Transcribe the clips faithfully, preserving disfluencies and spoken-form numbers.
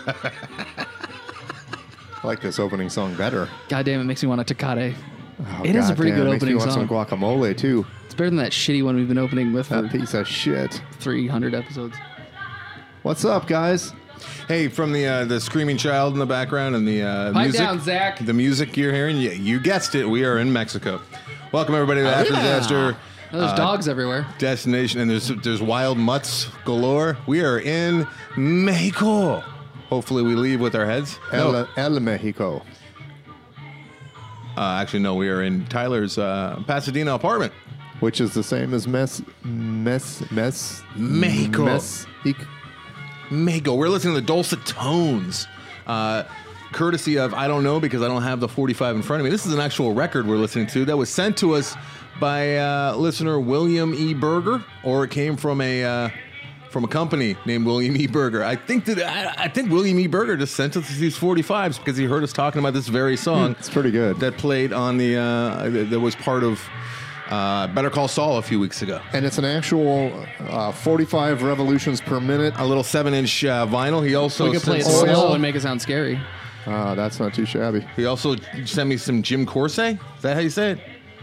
I like this opening song better. God damn, it makes me want a Tecate. Oh, It is a pretty goddamn, good makes me opening want song. some guacamole too. It's better than that shitty one we've been opening with for That piece of shit. three hundred episodes. What's up, guys? Hey, from the uh, the screaming child in the background and the uh, Pipe music, down, Zach. the music you're hearing, you, you guessed it, we are in Mexico. Welcome everybody to the After Disaster Oh, there's uh, dogs everywhere. destination, and there's there's wild mutts galore. We are in Mexico. Hopefully, we leave with our heads. El, No, El Mexico. uh, actually, no, we are in Tyler's uh, Pasadena apartment. Which is the same as Mes... Mes... Mes... Mexico. Mes... Mexico. We're listening to the dulcet tones. Uh, courtesy of, I don't know because I don't have the forty-five in front of me. This is an actual record we're listening to that was sent to us by uh, listener William E. Berger, or it came from a uh, from a company named William E. Berger. I think that I, I think William E. Berger just sent us these forty-fives because he heard us talking about this very song. It's pretty good. That played on the uh, that was part of uh, Better Call Saul a few weeks ago. And it's an actual uh, forty-five revolutions per minute. A little seven-inch uh, vinyl. He also We could play it sent- slow and make it sound scary. Uh, that's not too shabby. He also sent me some Jim Corset. Is that how you say it?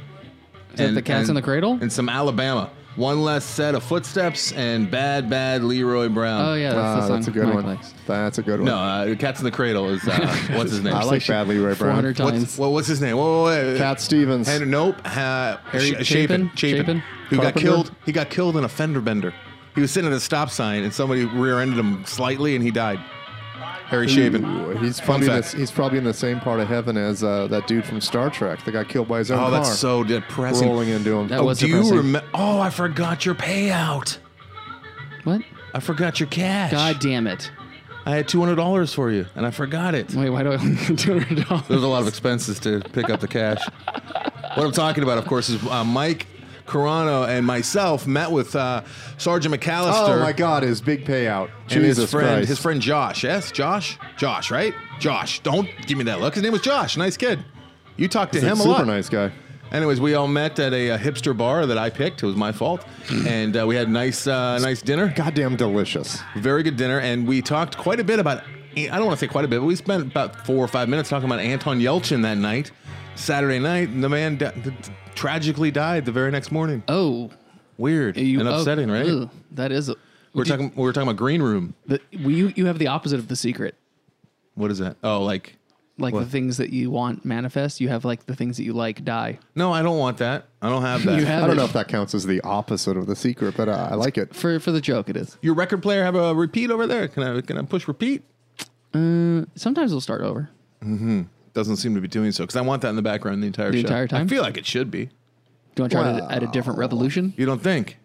Is that the Cats in the Cradle? And some Alabama. One less set of footsteps and bad, bad Leroy Brown. Oh, yeah, that's Uh, the song. that's a good Mike one. likes. That's a good one. No, uh, Cats in the Cradle is, uh, what's his name? I like Badly Ray four Brown. hundred What's, times. well, what's his name? Whoa, whoa, whoa. Cat Stevens. Hen- nope. Uh, Harry Sh- Chapin? Chapin. Chapin? Who got Carpenter? killed? He got killed in a fender bender. He was sitting at a stop sign and somebody rear-ended him slightly and he died. Harry Chapin. Ooh, he's Fun probably in fact. the, he's probably in the same part of heaven as uh, that dude from Star Trek that got killed by his own Oh, car. that's so depressing. rolling into him. That Oh, was do you depressing. remember? Oh, I forgot your payout. What? I forgot your cash. God damn it. I had two hundred dollars for you, and I forgot it. Wait, why do I only two hundred dollars? There's a lot of expenses to pick up the cash. What I'm talking about, of course, is uh, Mike Carano and myself met with uh, Sergeant McAllister. Oh my God, his big payout. And Jesus his friend, Christ. his friend Josh. Yes, Josh? Josh, right? Josh. Don't give me that look. His name was Josh. Nice kid. You talked to He's a him a super lot. nice guy. Anyways, we all met at a, uh hipster bar that I picked. It was my fault. And uh, we had nice, uh, nice dinner. Goddamn delicious. Very good dinner, and we talked quite a bit about, I don't want to say quite a bit, but we spent about four or five minutes talking about Anton Yelchin that night, Saturday night, and the man di- th- tragically died the very next morning. Oh. Weird You, and oh, upsetting, right? ugh, that is. A, We're do- talking we were talking about Green Room. The, well, you, you have the opposite of The Secret. What is that? Oh, like, Like What? the things that you want manifest, you have like the things that you like die. no, I don't want that. I don't have that. You have I don't it. know if that counts as the opposite of the secret, but uh, I like it. For for the joke, it is. Your record player have a repeat over there? Can I can I push repeat? Uh, sometimes we'll start over. Doesn't seem to be doing so because I want that in the background the entire The show. entire time? I feel like it should be. Do you want to try to add a different revolution? You don't think?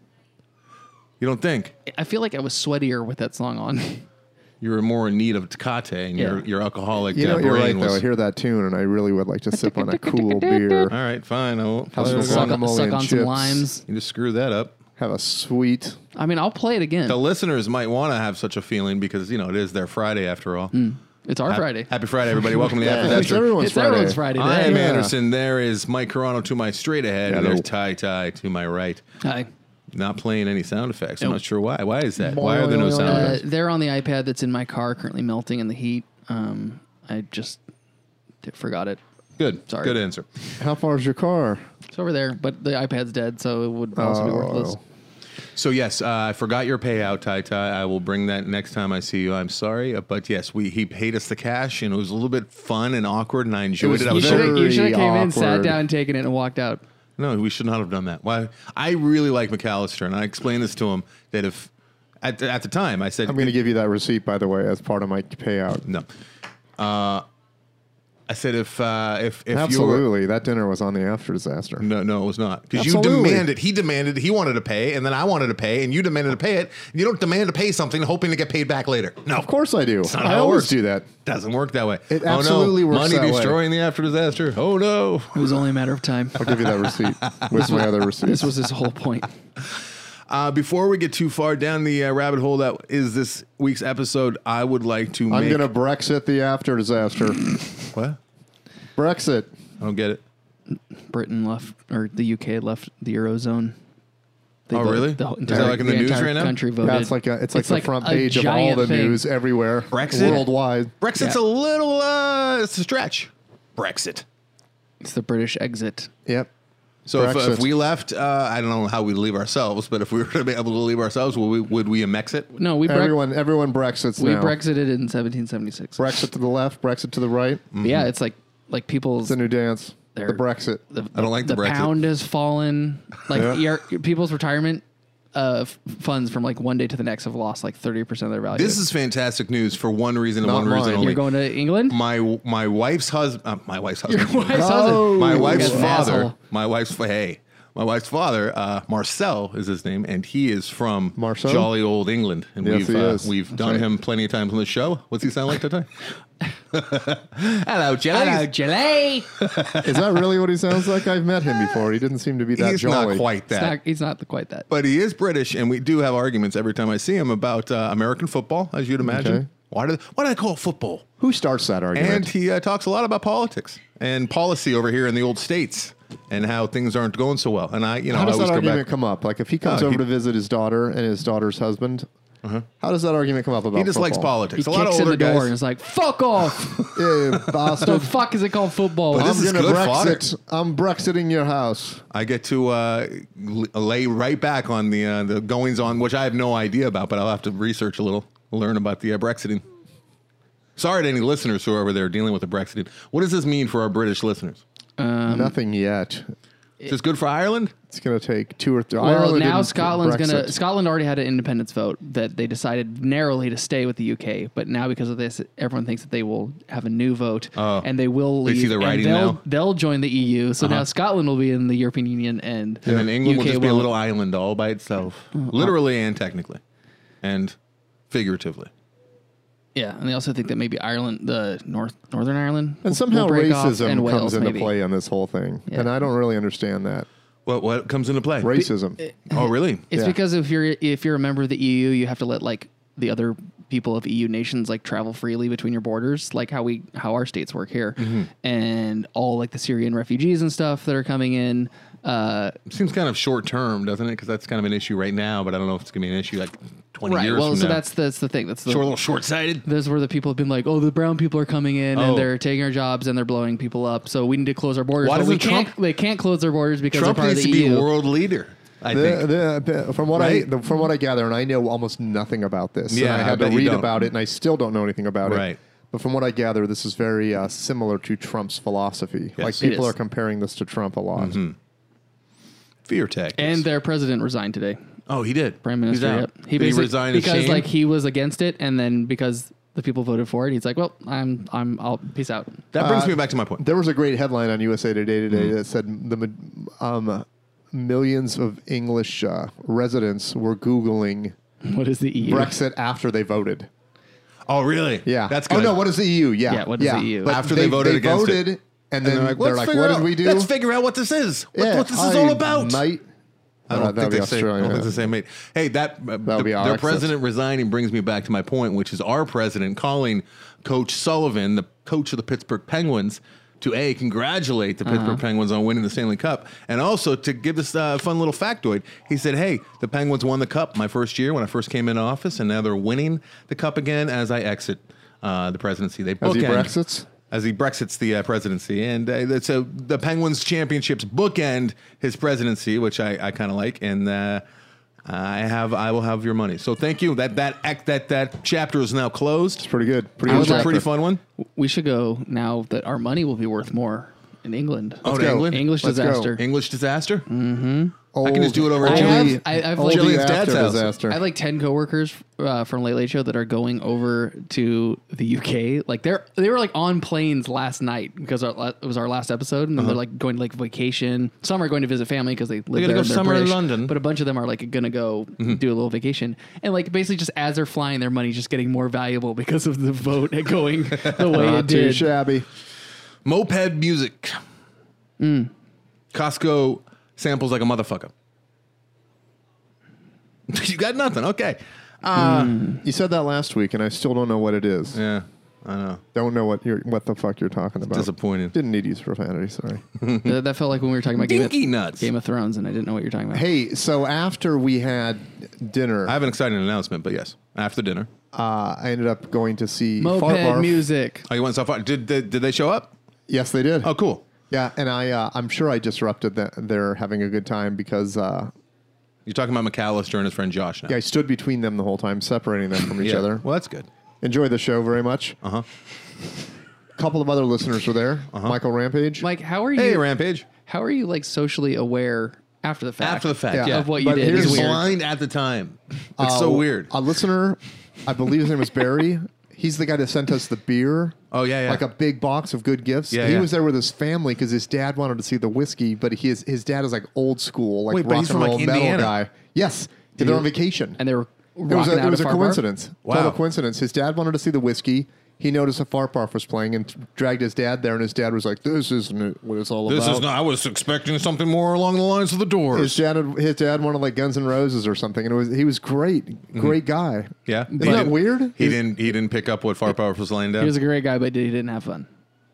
You don't think? I feel like I was sweatier with that song on. You were more in need of Tecate and your Yeah. your alcoholic You know, uh, you're brain right, though. was. I hear that tune, and I really would like to sip on a cool beer. All right, fine. I won't. Have some suck guacamole suck and on some chips. limes. You just screw that up. Have a sweet. I mean, I'll play it again. The listeners might want to have such a feeling because you know it is their Friday after all. It's our Hap- Friday. Happy Friday, everybody! Welcome to the Yeah, After it's Disaster. everyone's It's Friday. everyone's Friday I today. am Yeah. Anderson. There is Mike Carano to my straight ahead, and Hello. there's Ty Ty to my right. Hi. Not playing any sound effects. I'm Nope. not sure why. Why is that? Why are there no sound Uh, effects? they're on the iPad that's in my car, currently melting in the heat. Um, I just d- forgot it. Good. sorry. Good answer. How far is your car? It's over there, but the iPad's dead, so it would also be worthless. Oh. So yes, uh, I forgot your payout, Ty Ty. I will bring that next time I see you. I'm sorry, uh, but yes, we he paid us the cash, and it was a little bit fun and awkward, and I enjoyed was it. I You was should so- have you should have came in, sat awkward. down, taken it, and walked out. No, we should not have done that. Why? I really like McAllister, and I explained this to him that if at the, at the time I said I'm going to give you that receipt, by the way, as part of my payout. no. Uh, I said if uh, if if you were, Absolutely. That dinner was on the After Disaster. no no it was not because you Absolutely. demanded he demanded he wanted to pay and then I wanted to pay and you demanded to pay it. You don't demand to pay something hoping to get paid back later. No, Of course I do. not I how it always works. do that. doesn't work that way. It oh absolutely no, works money that way. destroying the after disaster. Oh no. It was only a matter of time. I'll give you that receipt with my other receipt. This was his whole point. Uh, before we get too far down the uh, rabbit hole that is this week's episode, I would like to I'm make going to Brexit the After Disaster. what? Brexit. I don't get it. Britain left, or the U K left the Eurozone. They Oh, voted- really? The whole Is that entire, like in the news entire right now? Country voted. Yeah, it's like a, it's like the front a page of all giant the thing. news everywhere, Brexit? worldwide. Brexit's Yeah. a little, uh, it's a stretch. Brexit. It's the British exit. Yep. So if, Brexit. if we left, uh, I don't know how we'd leave ourselves, but if we were to be able to leave ourselves, would we, would we Mexit? No, we Bre- Everyone, everyone Brexits we now. Brexited in seventeen seventy-six. Brexit to the left, Brexit to the right. Mm-hmm. Yeah, it's like like people's It's a new dance. They're- The Brexit. the, I don't like the the Brexit. pound has fallen. Like Yeah. your, people's retirement uh, f- funds from like one day to the next have lost like thirty percent of their value. This is fantastic news for one reason and Not one reason mine. only. You're going to England? my my wife's husband, uh, my wife's husband, Your wife's Oh. husband. my wife's That's an father, asshole. my wife's hey, my wife's father, uh, Marcel is his name, and he is from Marcel? jolly old England, and Yes, we've he uh, is. we've That's done right. him plenty of times on the show. What's he sound like today? Hello, Jelly. Hello, Jelly. Is that really what he sounds like? I've met him before. He didn't seem to be that He's jolly. not quite He's that. not, he's not quite that. But he is British, and we do have arguments every time I see him about uh, American football, as you'd imagine. Okay. Why do why do they call it football? Who starts that argument? And he uh, talks a lot about politics and policy over here in the old states and how things aren't going so well. And I, you know, How I does always that go argument back. come up? Like if he comes Oh, over he- to visit his daughter and his daughter's husband, how does that argument come up about He just likes football? politics. He a lot kicks of in older the door guys. and is like, fuck off. Yeah, The bastard. fuck is it called football? But this I'm is gonna good Brexit. I'm Brexiting your house. I get to uh, l- lay right back on the uh, the goings on, which I have no idea about, but I'll have to research a little, learn about the uh, Brexiting. Sorry to any listeners who are over there dealing with the Brexiting. What does this mean for our British listeners? Um, Nothing yet. Is this good for Ireland? It's going to take two or three. Well, Ireland now didn't Scotland's Brexit. gonna. Scotland already had an independence vote that they decided narrowly to stay with the U K, but now because of this, everyone thinks that they will have a new vote, Oh. and they will They leave. see the and writing they'll, now? They'll join the E U. So Uh-huh. now Scotland will be in the European Union, and And then England U K will just be a won't. little island all by itself, literally and technically, and figuratively. Yeah, and they also think that maybe Ireland, the North Northern Ireland, will- And somehow will break off, racism and comes Wales, into maybe. play on this whole thing. Yeah. And I don't really understand that. What what comes into play? Racism. Oh, really? It's Yeah. because if you're if you're a member of the E U, you have to let like the other people of E U nations like travel freely between your borders, like how we how our states work here, Mm-hmm. and all like the Syrian refugees and stuff that are coming in. Uh, Seems kind of short term, doesn't it? Because that's kind of an issue right now, but I don't know if it's going to be an issue like twenty right. years Well, from so now. that's that's the thing. That's the Short, a little short sighted. There's where the people have been like, oh, the brown people are coming in Oh. and they're taking our jobs and they're blowing people up. So we need to close our borders. Why But we doesn't can't. Trump- They can't close their borders because Trump they're part needs of to the be E U. world leader, I The- think. the- the- from what Right? I the, from what I gather, and I know almost nothing about this. Yeah, and I I had to bet you read don't. about it, and I still don't know anything about Right. it. But from what I gather, this is very uh, similar to Trump's philosophy. Like Yes. It people is. are comparing this to Trump a lot. Fear tactics. And their president resigned today. oh, he did. Prime Minister. He's out. Yep. He Did he basically resign in because shame? like he was against it, and then because the people voted for it, he's like, well, I'm I'm I'll peace out. That brings Uh, me back to my point. There was a great headline on U S A Today today Mm-hmm. that said the ma- um, millions of English uh, residents were Googling What is the E U? Brexit after they voted. Oh, really? Yeah. That's good. Oh, no, what is the E U? Yeah. Yeah, what is the E U? But After they voted against it. voted, and And then they're like, let's like, figure what out, did we do? Let's figure out what this is. What, Yeah, what this is I all about. Might. I Uh, don't that'd think be they say. I Australia, don't think yeah. they say mate. Hey, that uh, the, be our their exit. president resigning brings me back to my point, which is our president calling Coach Sullivan, the coach of the Pittsburgh Penguins, to a congratulate the Pittsburgh Penguins on winning the Stanley Cup, and also to give this uh, fun little factoid. He said, "Hey, the Penguins won the cup my first year when I first came in office, and now they're winning the cup again as I exit uh, the presidency. They As he bookend- Brexits? as he Brexits the uh, presidency, and uh, so the Penguins championships bookend his presidency, which I, I kind of like, and uh, I have I will have your money. So thank you. That that act that that chapter is now closed. Pretty good. Pretty I good. would It was a like- pretty chapter. fun one. We should go now that our money will be worth more in England. Oh, to go. England? English Let's go. disaster. English disaster. Mm-hmm. I can just do it over I at have- Jillian. I- I've Old like- Jillian's dad's after house. disaster. I have like ten coworkers uh, from Late Late Show that are going over to the U K. Like they're they were like on planes last night because our, la- it was our last episode, and then they're like going to like vacation. Some are going to visit family because they live gotta there. go and they're somewhere in British, London. but a bunch of them are like going to go do a little vacation, and like basically just as they're flying, their money's just getting more valuable because of the vote going the way Not it too did. shabby. Moped music. Costco samples like a motherfucker. you got nothing. Okay. Uh, You said that last week, and I still don't know what it is. Yeah. I know. Don't know what you're what the fuck you're talking about. Disappointing. Didn't need to use profanity. Sorry. that, that felt like when we were talking about Game of, Dinky nuts. Game of Thrones, and I didn't know what you're talking about. Hey, so after we had dinner, I have an exciting announcement, but yes, after dinner. uh, I ended up going to see Moped Fart Barf. music. Oh, you went so far? Did, did did they show up? Yes, they did. Oh, cool. Yeah, and I uh, I'm sure I disrupted the, their having a good time because uh, You're talking about McAllister and his friend Josh now. yeah, I stood between them the whole time, separating them from each Yeah. other. Well, that's good. Enjoy the show very much. Uh huh. A couple of other listeners were there. Uh-huh. Michael Rampage. Mike, how are you? Hey, Rampage. How are you like socially aware after the fact? After the fact, Yeah. yeah. of what you But did here's is He's weird. blind at the time. It's Uh, so weird. A listener, I believe his name was Barry. He's the guy that sent us the beer. Oh, yeah, yeah. Like a big box of good gifts. Yeah, he yeah. was there with his family because his dad wanted to see the whiskey, but his his dad is like old school, like Wait, but rock he's and from, roll like, metal Indiana. guy. Yes, they're on vacation. And they were It was rocking a, out it was at a Far Bar? coincidence. Wow. Total coincidence. His dad wanted to see the whiskey. He noticed a Fart Barf was playing and dragged his dad there, and his dad was like, "This isn't what it's all This about." is not. I was expecting something more along the lines of the His Doors. dad, had, his dad wanted like Guns N' Roses or something, and it was he was great, great guy. Yeah. Isn't that weird? He didn't. He didn't pick up what Far Power was laying down. He was a great guy, but he didn't have fun.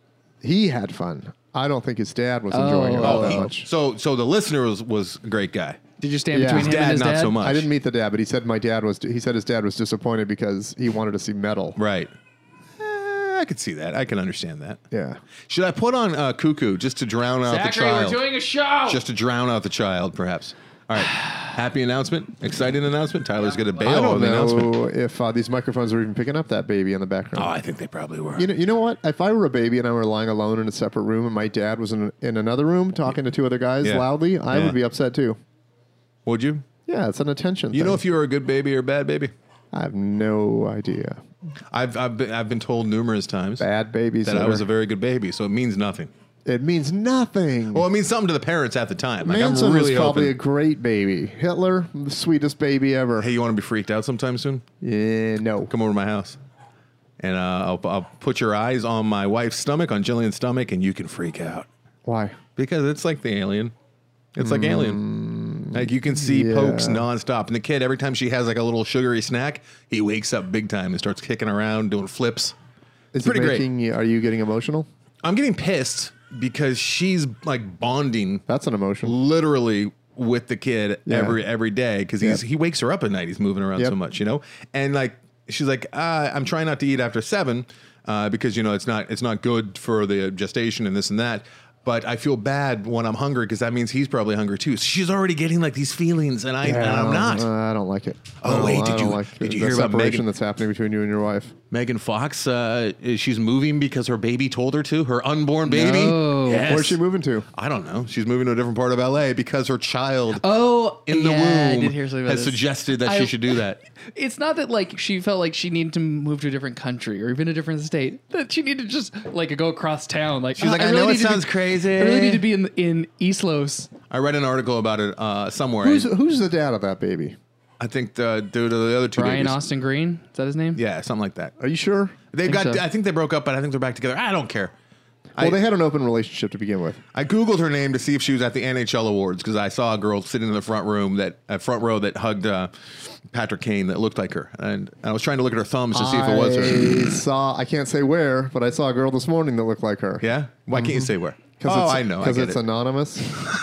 He had fun. I don't think his dad was enjoying it Oh, all oh, that he- much. so so the listener was was a great guy. Did you stand Yeah. between His him and Dad, his not dad? so much. I didn't meet the dad, but he said my dad was. He said his dad was disappointed because he wanted to see metal. Right. Eh, I could see that. I can understand that. Yeah. Should I put on uh, Cuckoo just to drown out the child? a show. Just to drown out the child, perhaps. All right. Happy announcement. Exciting announcement. Tyler's going to bail I on don't the announcement. know if uh, these microphones are even picking up that baby in the background. Oh, I think they probably were. You know, you know what? If I were a baby and I were lying alone in a separate room and my dad was in, in another room talking to two other guys Yeah. loudly, I Yeah. would be upset too. Would you? Yeah, it's an attention You thing. know if you were a good baby or a bad baby? I have no idea. I've I've been, I've been told numerous times Bad babies. that I was a very good baby, so it means nothing. It means nothing. Well, it means something to the parents at the time. Like, Manson I'm really was probably hoping. a great baby. Hitler, the sweetest baby ever. Hey, you want to be freaked out sometime soon? Yeah, no. Come over to my house, and uh, I'll, I'll put your eyes on my wife's stomach, on Jillian's stomach, and you can freak out Why? because it's like the alien. It's like Alien. Like you can see yeah. pokes nonstop, and the kid every time she has like a little sugary snack, he wakes up big time and starts kicking around, doing flips. Is Pretty it great. making you, are you getting emotional? I'm getting pissed because she's like bonding That's an emotion. literally with the kid Yeah. every every day because he's Yep. he wakes her up at night. He's moving around Yep. so much, you know. And like she's like, uh, I'm trying not to eat after seven uh, because you know it's not it's not good for the gestation and this and that. But I feel bad when I'm hungry because that means he's probably hungry too. So she's already getting like these feelings, and I and Yeah, I'm not. uh, I don't like it. Oh, I don't- wait, I did don't you- like did you the hear about separation Megan? that's happening between you and your wife? Megan Fox, uh, is- she's moving because her baby told her to. Her unborn baby. No. Yes. Where's she moving to? I don't know. She's moving to a different part of L A because her child Oh, in the yeah, I womb did hear something about has this. suggested that I- she should do that. It's not that like she felt like she needed to move to a different country or even a different state. That she needed to just like go across town. Like She's like, I know it need to sounds be, crazy. I really need to be in in East Los. I read an article about it uh, somewhere. Who's who's the dad of that baby? I think the dude of the other two Brian babies. Austin Green, is that his name? Yeah, something like that. Are you sure? They've think got. so. I think they broke up, but I think they're back together. I don't care. Well, I, they had an open relationship to begin with. I googled her name to see if she was at the N H L awards because I saw a girl sitting in the front room that uh, front row that hugged uh, Patrick Kane that looked like her, and I was trying to look at her thumbs to see if it was her. I saw. I can't say where, but I saw a girl this morning that looked like her. Yeah. Why can't you say where? Cause Oh, it's, I know. I Because get it's it. anonymous.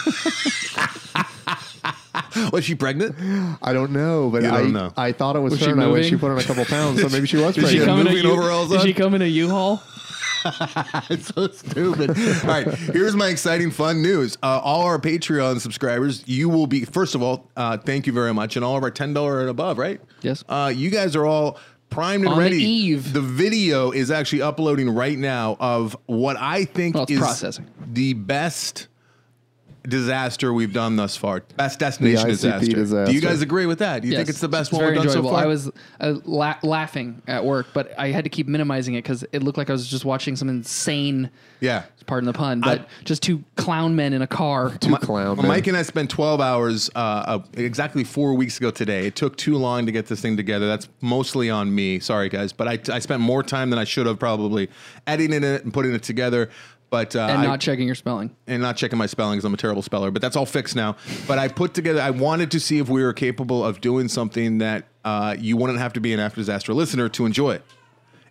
Was she pregnant? I don't know, but You I don't know. I thought it was, Was her, she and I wish she moving? put on a couple pounds, so maybe she was Did she pregnant. come in a moving U- overalls Did on? she come in a U-Haul? It's so stupid. All right, here's my exciting fun news. Uh, all our Patreon subscribers, you will be, first of all, uh, thank you very much. And all of our ten dollars and above, right? Yes. Uh, you guys are all primed and On the ready. eve. The video is actually uploading right now of what I think Well, it's is processing. the best disaster we've done thus far. Best destination The I C P disaster. disaster. Do you guys agree with that? Do you Yes, think it's the best it's one we've very done so enjoyable. far? I was uh, la- laughing at work, but I had to keep minimizing it because it looked like I was just watching some insane, yeah. pardon the pun, but I- just two clown men in a car. Two clown men. Mike and I spent twelve hours uh, uh, exactly four weeks ago today. It took too long to get this thing together. That's mostly on me. Sorry, guys. But I, I spent more time than I should have probably editing it and putting it together. But uh, and I, not checking your spelling. and not checking my spelling because I'm a terrible speller. But that's all fixed now. But I put together, I wanted to see if we were capable of doing something that uh, you wouldn't have to be an After Disaster listener to enjoy.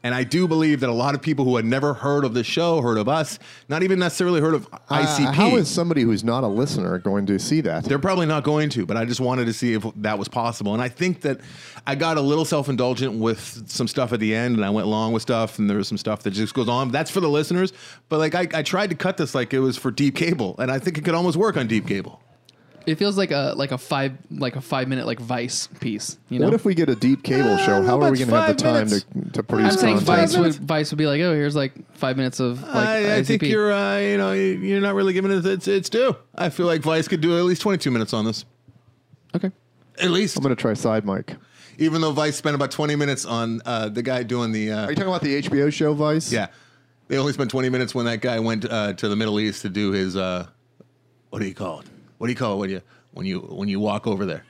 And I do believe that a lot of people who had never heard of the show, heard of us, not even necessarily heard of I C P. Uh, how is somebody who's not a listener going to see that? They're probably not going to, but I just wanted to see if that was possible. And I think that I got a little self-indulgent with some stuff at the end, and I went long with stuff, and there was some stuff that just goes on. That's for the listeners. But like I, I tried to cut this like it was for deep cable, and I think it could almost work on deep cable. It feels like a like a five like a five minute like Vice piece. You know, What if we get a deep cable show? How are we going to have the time to, to produce I'm saying content? Vice would Vice would be like, oh, here's like five minutes of like I, I think I C P. you're, uh, you know, you- you're not really giving it its, its due. I feel like Vice could do at least twenty-two minutes on this. Okay. At least. I'm going to try side mic. Even though Vice spent about twenty minutes on uh, the guy doing the... Uh, Are you talking about the H B O show Vice? yeah. They only spent twenty minutes when that guy went uh, to the Middle East to do his... Uh, what do you call it? What do you call it when you when you, when you walk over there?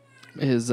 His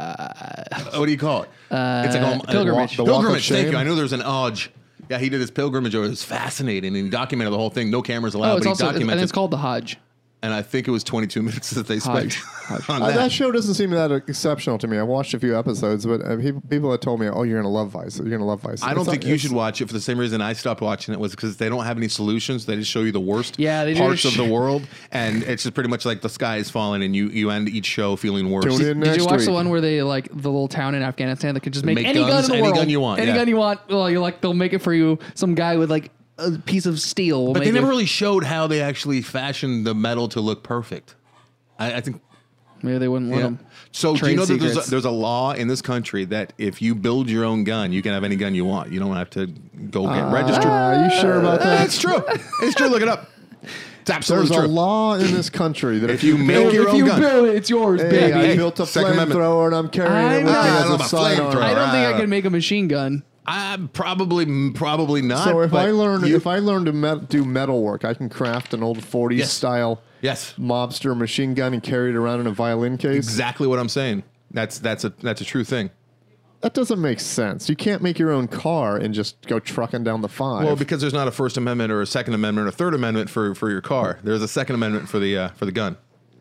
uh, What do you call it? Uh, it's like a, pilgrimage. A, The walk of pilgrimage. Thank shame? you. I knew there was an Odge. Yeah, he did his pilgrimage. It was fascinating, and he documented the whole thing. No cameras allowed, oh, it's but he also documented. and it's called the Hodge. and I think it was twenty-two minutes that they spent Hodge. on Uh, that. that show doesn't seem that exceptional to me. I watched a few episodes, but uh, people, people have told me, "Oh, you're gonna love Vice. You're gonna love Vice." I don't It's think not- you it's- should watch it for the same reason I stopped watching it was because they don't have any solutions. They just show you the worst Yeah, they do parts just of the sh- world, and it's just pretty much like the sky is falling, and you you end each show feeling worse. Tune in Did next you watch week. the one where they like the little town in Afghanistan that could just make, Make any gun guns, in the any world, gun you want, any yeah. gun you want? Well, you're like they'll make it for you. Some guy with like a piece of steel. Will But make they never it. really showed how they actually fashioned the metal to look perfect. I, I think. Maybe they wouldn't let Yeah. them. So do you Trade know that there's secrets. a, there's a law in this country that if you build your own gun, you can have any gun you want. You don't have to go get registered. Are you sure about that? That's true. It's true. Look it up. It's absolutely There's a true. law in this country that If if, you make build, your if own you gun. build it, it's yours, hey, baby. I Hey, built a Second Amendment. flamethrower and I'm carrying I it with me know. as I don't a know sidearm. about I don't think I Uh, could make a machine gun. I probably probably not. So if but I learn you- if I learn to met, do metal work, I can craft an old forties Yes. style yes, mobster machine gun and carry it around in a violin case. exactly what I'm saying. That's that's a that's a true thing. That doesn't make sense. You can't make your own car and just go trucking down the five. Well, because there's not a First Amendment or a Second Amendment or a Third Amendment for, for your car. There's a Second Amendment for the uh, for the gun.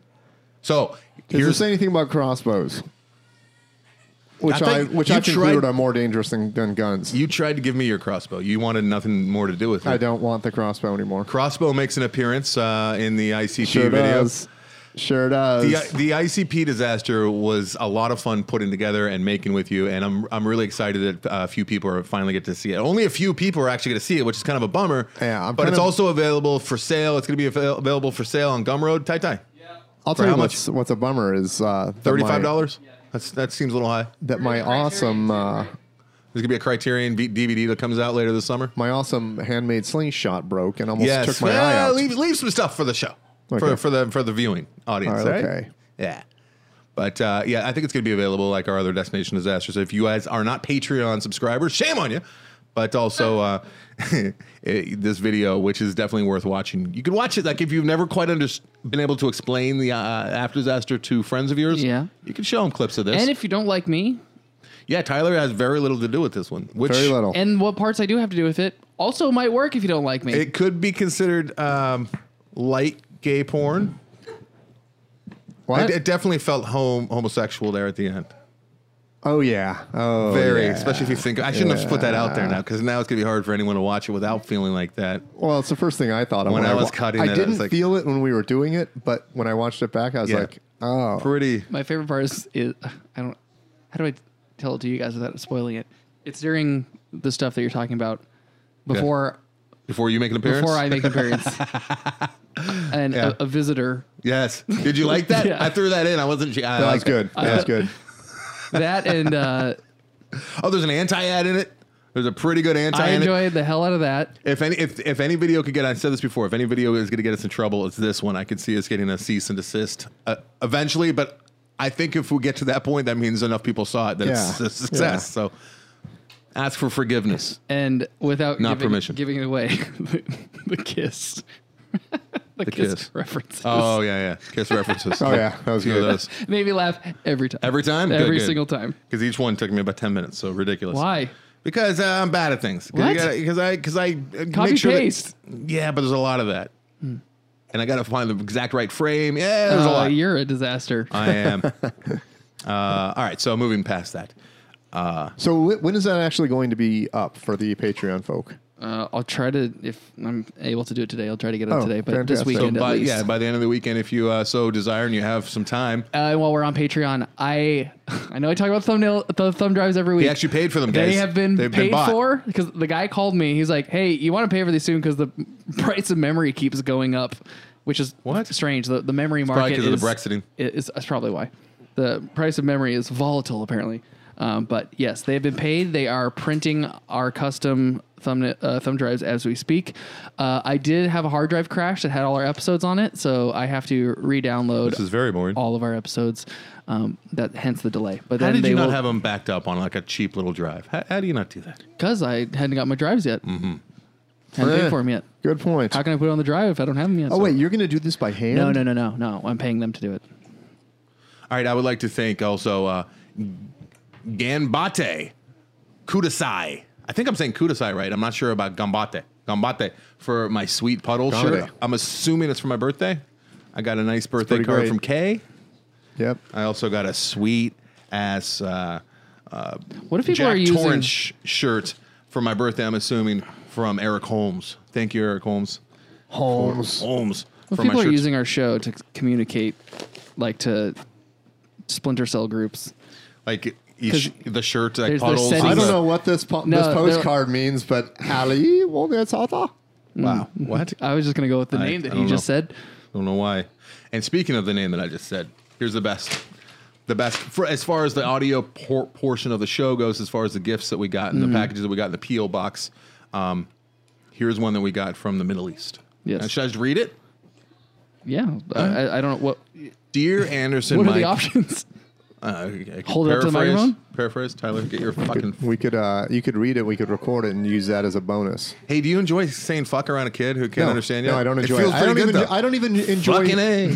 So Does here's it say anything about crossbows? Which I I, think which you I concluded tried- are more dangerous than, than guns. you tried to give me your crossbow. You wanted nothing more to do with it. I don't want the crossbow anymore. Crossbow makes an appearance uh, in the I C P Sure video. does. Sure does. The, the I C P disaster was a lot of fun putting together and making with you, and I'm I'm really excited that uh, a few people are finally get to see it. Only a few people are actually going to see it, which is kind of a bummer. Yeah, I'm but kind it's of- also available for sale. It's going to be avail- available for sale on Gumroad. Tai Tai, I'll for tell you how what's, what's a bummer is uh, that thirty-five my- dollars. That's that seems a little high. That my awesome uh, There's gonna be a Criterion v- D V D that comes out later this summer. my awesome handmade slingshot broke and almost Yes, took my well, eye out. leave leave some stuff for the show, Okay. for for the for the viewing audience. All right, right? okay. Yeah. But uh, yeah, I think it's going to be available like our other Destination Disasters. If you guys are not Patreon subscribers, shame on you. But also uh, it- this video, which is definitely worth watching. You can watch it like if you've never quite under- been able to explain the uh, after disaster to friends of yours. Yeah. You can show them clips of this. And if you don't like me, yeah, Tyler has very little to do with this one. Which Very little. and what parts I do have to do with it, also might work if you don't like me. It could be considered um, light gay porn. What? It, it definitely felt home homosexual there at the end. Oh yeah. Oh Very, yeah. especially if you think I shouldn't have put that out there now because now it's gonna be hard for anyone to watch it without feeling like that. Well, it's the first thing I thought of When I was wa- cutting I it, I didn't was like- feel it when we were doing it, but when I watched it back, I was Yeah. like, oh. Pretty. My favorite part is, is I don't. How do I tell it to you guys without spoiling it? It's during the stuff that you're talking about before Before you make an appearance. before I make an appearance, and Yeah. a, a visitor. Yes. Did you like that? Yeah. I threw that in. I wasn't. I That was liked it. good. That was good. That and uh, Oh, there's an anti-ad in it. There's a pretty good anti. I in it. enjoyed the hell out of that. If any, if if any video could get, I said this before. If any video is going to get us in trouble, it's this one. I could see us getting a cease and desist uh, eventually, but I think if we get to that point, that means enough people saw it that it's Yeah. a success. Yeah. So ask for forgiveness. And without Not giving, permission. giving it away, the, the kiss, the, kiss, kiss. references Oh yeah, yeah. Kiss references. Oh yeah, that was Few of good. those. made me laugh every time. Every time? Good, every good. single time. Because each one took me about ten minutes, so ridiculous. Why? Because uh, I'm bad at things. What? Because I because I uh, Copy make sure that- paste. yeah, but there's a lot of that, and I got to find the exact right frame. Yeah, there's a Oh, lot. you're a disaster. I am. uh, all right, so moving past that, So wh- when is that actually going to be up for the Patreon folk? Uh, I'll try to, if I'm able to do it today, I'll try to get it Oh, today. But fantastic. this So weekend So by, at least. yeah, by the end of the weekend, if you uh, so desire and you have some time, Uh, while we're on Patreon, I I know I talk about thumbnail the thumb drives every week. he actually paid for them. They guys. have been They've paid bought. for because the guy called me. He's like, "Hey, you want to pay for these soon because the price of memory keeps going up," which is What? strange. The the memory Probably market because is of the Brexiting. Is, that's probably why the price of memory is volatile apparently. Um, but yes, they have been paid. They are printing our custom thumb uh, thumb drives as we speak. Uh, I did have a hard drive crash that had all our episodes on it, so I have to re-download This is very boring. all of our episodes. Um, that hence the delay. But How then did they you not will, have them backed up on like a cheap little drive? How, how do you not do that? because I hadn't got my drives yet. Mm-hmm. Hadn't Eh, paid for them yet. Good point. How can I put it on the drive if I don't have them yet? Oh So- wait, you're going to do this by hand? no, no, no, no, no. I'm paying them to do it. All right, I would like to thank also uh, Ganbate Kudasai. I think I'm saying Kudasai right. I'm not sure about Gambate. Gambate for my sweet puddle Gambate. shirt. I'm assuming it's for my birthday. I got a nice birthday pretty card great. from Kay. Yep. I also got a sweet ass uh, What if people Jack are using? Torrance sh- shirt for my birthday. I'm assuming from Eric Holmes. Thank you, Eric Holmes. Holmes. Holmes. What for if my people are shirts. using our show to communicate, like to splinter cell groups? like each, the shirt like there's- there's puddles. settings. I and don't the- know what this po- No, this they're- postcard means, but Ali, well, that's all. Wow. What? I was just gonna go with the I- name that I he don't just know. said. Don't know why. And speaking of the name that I just said, here's the best. The best for as far as the audio por- portion of the show goes, as far as the gifts that we got and Mm-hmm. the packages that we got in the P O box. Um, here's one that we got from the Middle East. Yes. Uh, should I just read it? Yeah, I, I- I don't know what. Dear Anderson, What are Mike, the options? Uh, I can Hold it up to the paraphrase- microphone? Paraphrase, Tyler. Get your fucking. We could uh, you could read it. We could record it and use that as a bonus. Hey, do you enjoy saying "fuck" around a kid who can't no, understand you? No, I don't It enjoy feels it. I pretty don't good, even. though. I don't even enjoy. Fucking A.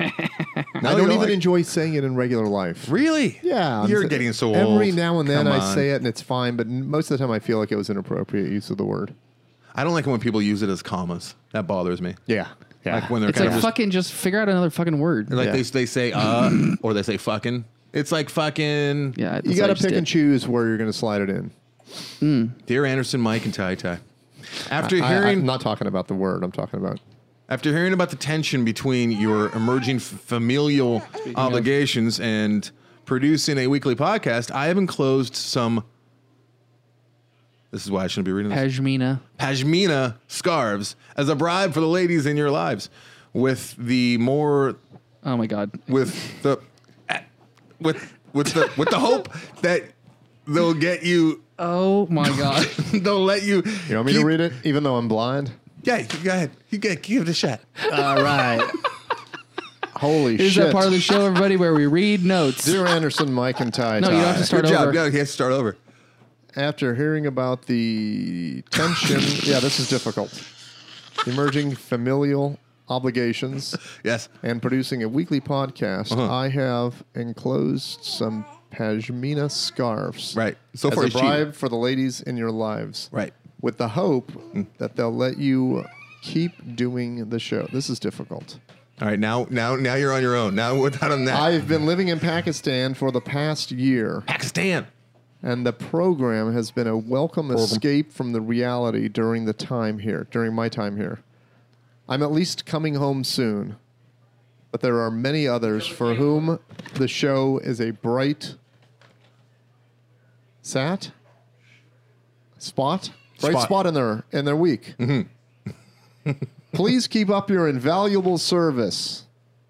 I No, don't you even like- enjoy saying it in regular life. Really? Yeah, You're I'm- getting so old. Every now and then Come I on. say it and it's fine, but most of the time I feel like it was inappropriate use of the word. I don't like it when people use it as commas. That bothers me. Yeah, yeah. Like when they're It's kind like of just, fucking just figure out another fucking word. like Yeah. they they say uh or they say fucking. It's like fucking. Yeah, you got to pick and choose where you're going to slide it in. Dear Anderson, Mike, and Ty Ty. After I, hearing I'm not talking about the word. I'm talking about. after hearing about the tension between your emerging f- familial obligations and producing a weekly podcast, I have enclosed some. This is why I shouldn't be reading this. Pashmina. Pashmina scarves as a bribe for the ladies in your lives, with the more Oh my god. with the with with the with the hope that they'll get you. Oh my god. They'll let you. You want me to read it, even though I'm blind? Yeah, go ahead. You get give it a shot. All right. Holy Here's shit! that part of the show, everybody, where we read notes. Dear Anderson, Mike, and Ty. No, you don't have to Ty, start Good job. over. Yeah, you have to start over. After hearing about the tension, yeah, this is difficult. Emerging familial obligations Yes. and producing a weekly podcast, Uh-huh. I have enclosed some pashmina scarves. Right. So as far a he's cheating. bribe for the ladies in your lives. Right. With the hope that they'll let you keep doing the show. This is difficult. All right. Now, now, now you're on your own. Now, without on that, I've been living in Pakistan for the past year, Pakistan. and the program has been a welcome escape from the reality during the time here, during my time here. I'm at least coming home soon, but there are many others for whom the show is a bright sat spot, bright spot, Spot. in their in their week. Please keep up your invaluable service,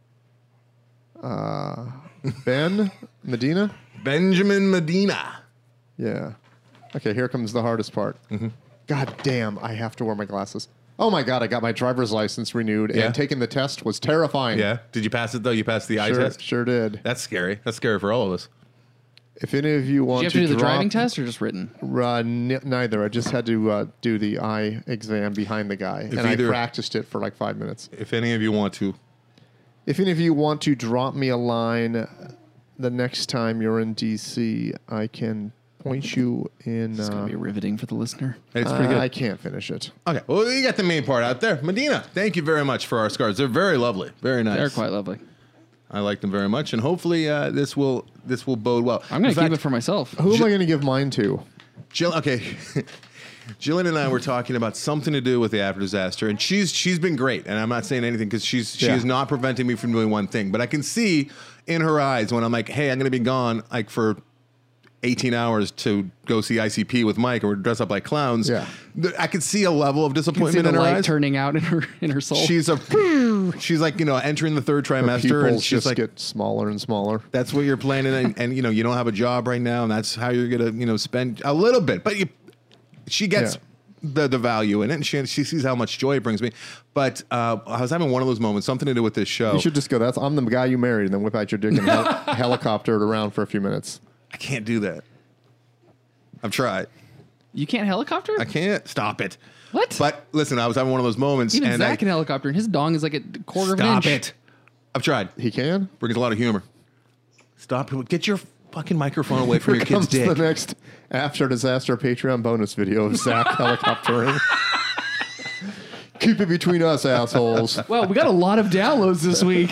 uh, Ben Medina. Benjamin Medina. Yeah. Okay, here comes the hardest part. God damn, I have to wear my glasses. Oh my God, I got my driver's license renewed, Yeah? and taking the test was terrifying. Yeah. Did you pass it though? You passed the eye sure, test. sure did. That's scary. That's scary for all of us. If any of you Did want you have to, to do the drop, driving test or just written? Uh, n- neither. I just had to uh, do the eye exam behind the guy, and either- I practiced it for like five minutes. If any of you want to, If any of you want to drop me a line the next time you're in D C, I can point you in. It's Uh, gonna be riveting for the listener. it's pretty good. I can't finish it. Okay. Well, you got the main part out there. Medina, thank you very much for our scarves. They're very lovely. Very nice. They're quite lovely. I like them very much, and hopefully uh, this will this will bode well. I'm going In to keep fact, it for myself. Who am Jill- I going to give mine to? Jill, okay. Jillian and I were talking about something to do with the after disaster, and she's she's been great. And I'm not saying anything because she's she Yeah. is not preventing me from doing one thing. But I can see in her eyes when I'm like, hey, I'm going to be gone like for eighteen hours to go see I C P with Mike, or we're dressed up like clowns. Yeah. th- I could see a level of You can see disappointment the in her light eyes. turning out in her in her soul. She's a she's like you know entering the third Her trimester, pupils and she's just like, get smaller and smaller. that's what you're planning, and, and you know you don't have a job right now, and that's how you're gonna you know spend a little bit, but you. She gets Yeah. the the value in it, and she she sees how much joy it brings me. But uh, I was having one of those moments, something to do with this show. You should just go, that's I'm the guy you married, and then whip out your dick and hel- helicopter it around for a few minutes. I can't do that. I've tried. You can't helicopter? I can't stop it. What? But listen, I was having one of those moments, Even and Zach I, can helicopter, and his dong is like a quarter stop of an inch. it. I've tried. He can? Brings a lot of humor. Stop. Get your fucking microphone away from Here your kid's comes the dick. next after disaster Patreon bonus video of Zach helicoptering. Keep it between us, assholes. Well, we got a lot of downloads this week.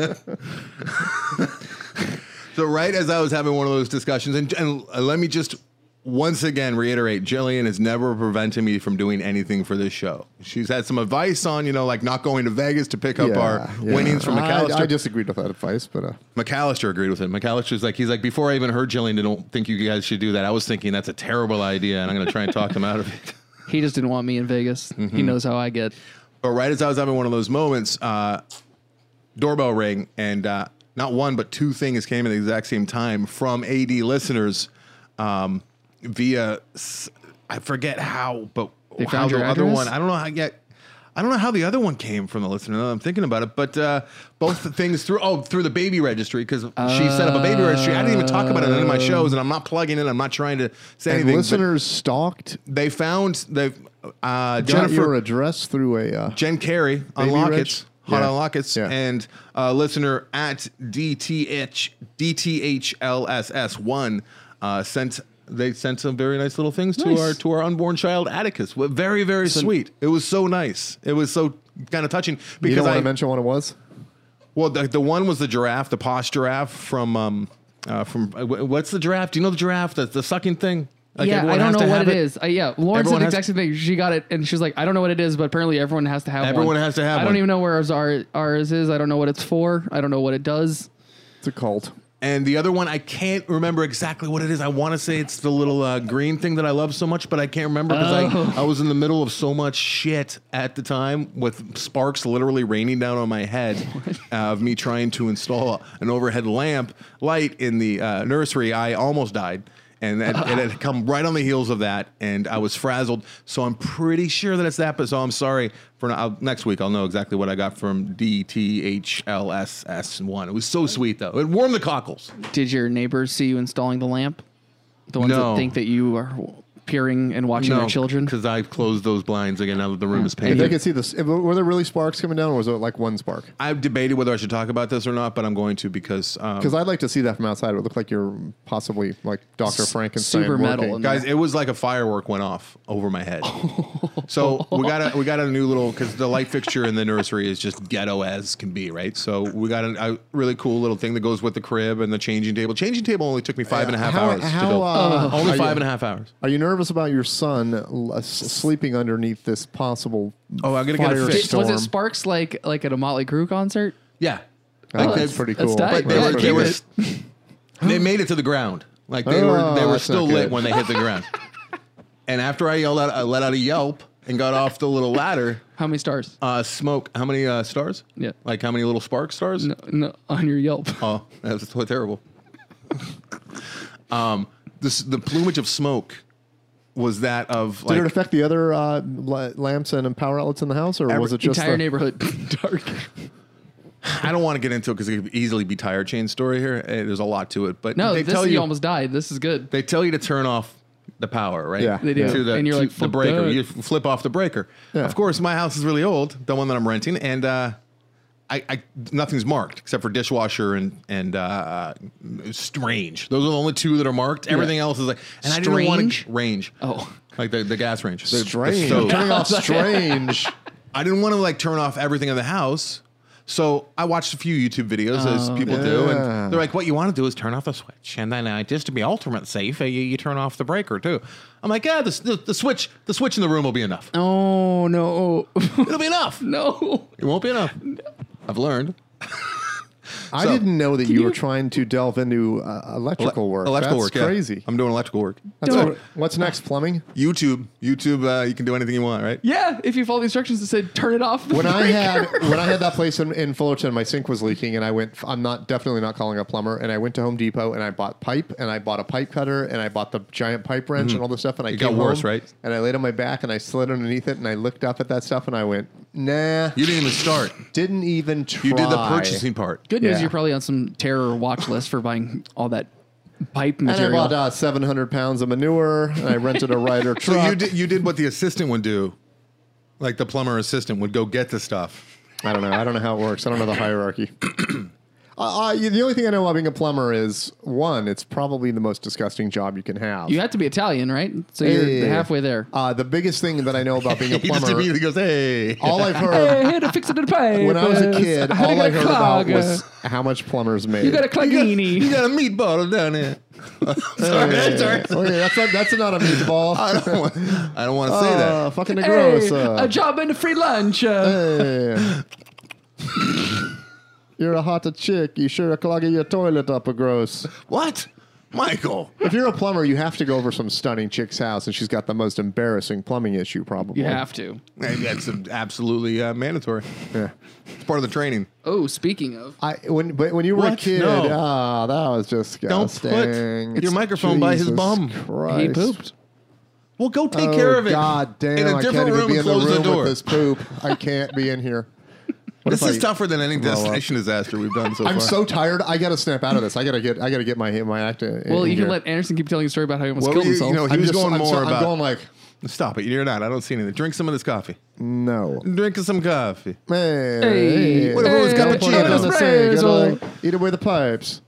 So right as I was having one of those discussions, and, and let me just once again reiterate, Jillian has never prevented me from doing anything for this show. She's had some advice on, you know, like not going to Vegas to pick up our yeah. winnings from McAllister. I, I disagreed with that advice, but uh, McAllister agreed with it. McAllister's like, he's like, before I even heard Jillian, I don't think you guys should do that. I was thinking that's a terrible idea, and I'm going to try and talk them out of it. He just didn't want me in Vegas. Mm-hmm. He knows how I get. But right as I was having one of those moments, uh, doorbell ring, and uh, not one but two things came at the exact same time from A D listeners um, via s- I forget how, but They how found the your other address? one. I don't know how yet. I don't know how the other one came from the listener. Now that I'm thinking about it, but uh, both the things through oh through the baby registry because she set up a baby registry. I didn't even talk about it in any of my shows, and I'm not plugging it. I'm not trying to say and anything. but listeners stalked, they found they uh, got Jennifer your address through a uh, Jen Carey on Baby Reg? Lockets, hot Yeah. on Lockets, Yeah. and uh, listener at D T H D T H L S S one uh, sent they sent some very nice little things Nice. to our to our unborn child Atticus. Well, Very very sweet. It was so nice. It was so kind of touching you because don't want I to mention what it was? well the, the one was the giraffe, the posh giraffe from um uh, from uh, wh- what's the giraffe? Do you know the giraffe? The, the sucking thing. Like yeah, everyone I don't has know to what have it is. Uh, yeah, Lauren Everyone said the has- exact same thing. She got it, and she was like, "I don't know what it is, but apparently everyone has to have one." Everyone has to have I one. don't even know where ours, are, ours is. I don't know what it's for. I don't know what it does. It's a cult. And the other one, I can't remember exactly what it is. I want to say it's the little uh, green thing that I love so much, but I can't remember because Oh. I, I was in the middle of so much shit at the time with sparks literally raining down on my head uh, of me trying to install an overhead lamp light in the uh, nursery. I almost died. And that, it had come right on the heels of that, and I was frazzled. So I'm pretty sure that it's that. But so I'm sorry for now. Next week I'll know exactly what I got from D T H L S S one. It was so sweet though. It warmed the cockles. Did your neighbors see you installing the lamp? The ones No. that think that you are peering and watching their children? because I closed those blinds again. Now that the room is If painted. they could see this, if, were there really sparks coming down, or was it like one spark? I've debated whether I should talk about this or not, but I'm going to because um, Because I'd like to see that from outside. It would look like you're possibly like Doctor Frankenstein. super metal working. in guys, it was like a firework went off over my head. So we got a we got a new little because the light fixture in the nursery is just ghetto as can be, right? So we got a, a really cool little thing that goes with the crib and the changing table. Changing table only took me five and a half How- hours how, to build. uh, only are five you- and a half hours. Are you nervous about your son l- s- sleeping underneath this possible Oh, I'm gonna get it fixed. Did- was firestorm? it sparks like like at a Motley Crue concert? Yeah, Oh, Like, that's they- pretty that's cool. tight. but they Yeah, were, keep they, were it. they made it to the ground. Like they were they Oh, were that's still not lit good. when they hit the ground. And after I yelled out, I let out a yelp and got off the little ladder. How many stars? Uh, smoke. How many uh, stars? Yeah. Like how many little spark stars? No, no, on your Yelp. Oh, that's so terrible. um, this the plumage of smoke was that of Did like it affect the other uh, la- lamps and power outlets in the house, or Every- was it just Entire the, neighborhood dark. I don't want to get into it because it could easily be tire chain story here. Eh, There's a lot to it, but No, they this tell you you almost died. This is good. they tell you to turn off the power, right? Yeah. They do. To the, And you're to like, the "Fuck breaker. that." You flip off the breaker. Yeah. Of course, my house is really old, the one that I'm renting, and uh, I, I nothing's marked except for dishwasher and and uh, strange. Those are the only two that are marked. Everything else is like, and I didn't want Strange? to range. Oh. like the, the gas range. The- the strange? stove. Turning off strange. I didn't want to like turn off everything in the house So I watched a few YouTube videos, as Oh, people yeah. do, and they're like, what you want to do is turn off the switch. And then uh, just to be ultimate safe, uh, you, you turn off the breaker, too. I'm like, yeah, the, the, the switch the switch in the room will be enough. Oh, no. It'll be enough. No. It won't be enough. I've learned. I So- didn't know that you, you- were trying to delve into uh, electrical work. Electrical That's work, yeah. crazy. I'm doing electrical work. That's Don't- what- what's next? Plumbing. YouTube. YouTube, uh, you can do anything you want, right? Yeah, if you follow the instructions that said turn it off. When I had when I had that place in, in Fullerton, my sink was leaking, and I went. I'm not definitely not calling a plumber. And I went to Home Depot and I bought pipe, and I bought a pipe cutter, and I bought the giant pipe wrench and all this stuff. And I It came got worse, home, right? And I laid on my back and I slid underneath it, and I looked up at that stuff, and I went, nah. You didn't even start. Didn't even try. You did the purchasing part. Good news, Yeah. you're probably on some terror watch list for buying all that pipe And I material. bought uh, seven hundred pounds of manure, and I rented a Ryder So truck. you did, you did what the assistant would do. Like the plumber assistant would go get the stuff. I don't know. I don't know how it works. I don't know the hierarchy. uh, uh, the only thing I know about being a plumber is, one, it's probably the most disgusting job you can have. You have to be Italian, right? So you're Hey. halfway there. Uh, the biggest thing that I know about being a He just plumber, immediately goes, hey. all I've Hey, heard here to fix it in the pipe. when I was a kid, How do all you I get a heard about clog? was how much plumbers made. You got a clagini. You got a meatball down there. sorry, Hey, sorry. okay, that's not, that's not a meatball. I don't want, I don't want to say Uh, that. fucking Hey, gross. a Uh, job and a free lunch. Uh, hey. You're a hot chick. You sure are clogging your toilet up a gross. What? Michael. If you're a plumber, you have to go over some stunning chick's house, and she's got the most embarrassing plumbing issue, probably. you have to. Hey, That's absolutely uh, mandatory. Yeah. It's part of the training. Oh, speaking of, I when but when you were a What? kid, No. ah, that was disgusting. Don't put your microphone by his Jesus bum. Christ. he pooped. Well, go take Oh, care of it. God damn! In a I can't different even room be and in the close room the door. with this poop. I can't be in here. What This if is I- tougher than any grow up? destination disaster we've done so I'm far. so tired. I gotta snap out of this. I gotta get. I gotta get my my act. In, Well, in you can here. let Anderson keep telling a story about how he almost Well, killed you- himself. you know, he I'm was just- going I'm more so- about. I'm going like Stop it. You're not. I don't see anything. Drink some of this coffee. no. Drink some coffee. Hey, Hey, What if it was hey, Gotta put it cappuccino? on the sink. espresso. Gotta eat it with the pipes.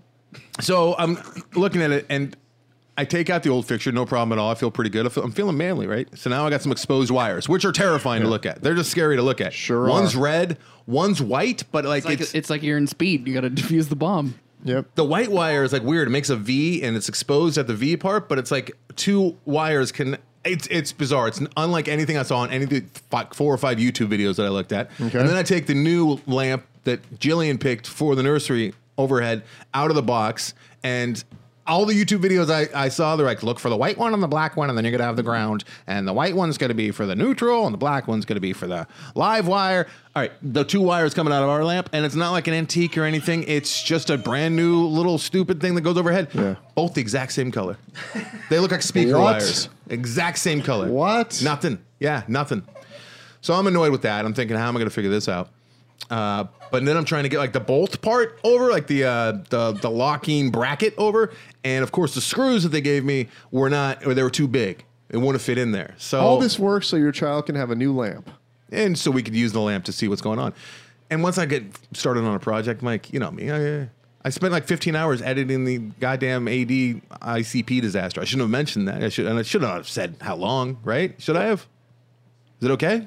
So I'm looking at it, and I take out the old fixture, no problem at all. I feel pretty good. I feel, I'm feeling manly, right? So now I got some exposed wires, which are terrifying to look at. They're just scary to look at. Sure One's are. red, one's white, but like it's, like, it's, it's like you're in speed. You got to defuse the bomb. Yep. the white wire is like weird. It makes a V, and it's exposed at the V part, but it's like two wires can. It's it's bizarre. It's unlike anything I saw on any of the fi- four or five YouTube videos that I looked at. Okay. And then I take the new lamp that Jillian picked for the nursery overhead out of the box, and all the YouTube videos I, I saw, they're like, look for the white one and the black one, and then you're gonna have the ground, and the white one's gonna be for the neutral, and the black one's gonna be for the live wire. All right, the two wires coming out of our lamp, and it's not like an antique or anything. It's just a brand new little stupid thing that goes overhead. Yeah. Both the exact same color. They look like speaker What? wires. Exact same color. What? Nothing. Yeah, nothing. So I'm annoyed with that. I'm thinking, how am I going to figure this out? Uh, but then I'm trying to get like the bolt part over, like the uh, the the locking bracket over, and of course the screws that they gave me were not, or they were too big. It wouldn't fit in there. So All this works so your child can have a new lamp. and so we could use the lamp to see what's going on. And once I get started on a project, Mike, you know me, I, I spent like fifteen hours editing the goddamn A D I C P disaster. I shouldn't have mentioned that. I should, and I should not have said how long, right? Should I have? Is it okay?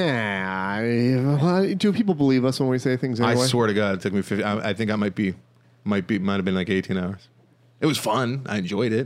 Nah. Why- Do people believe us when we say things anyway? I swear to God, it took me fifty. I, I think I might be, might be, might have been like eighteen hours. It was fun. I enjoyed it.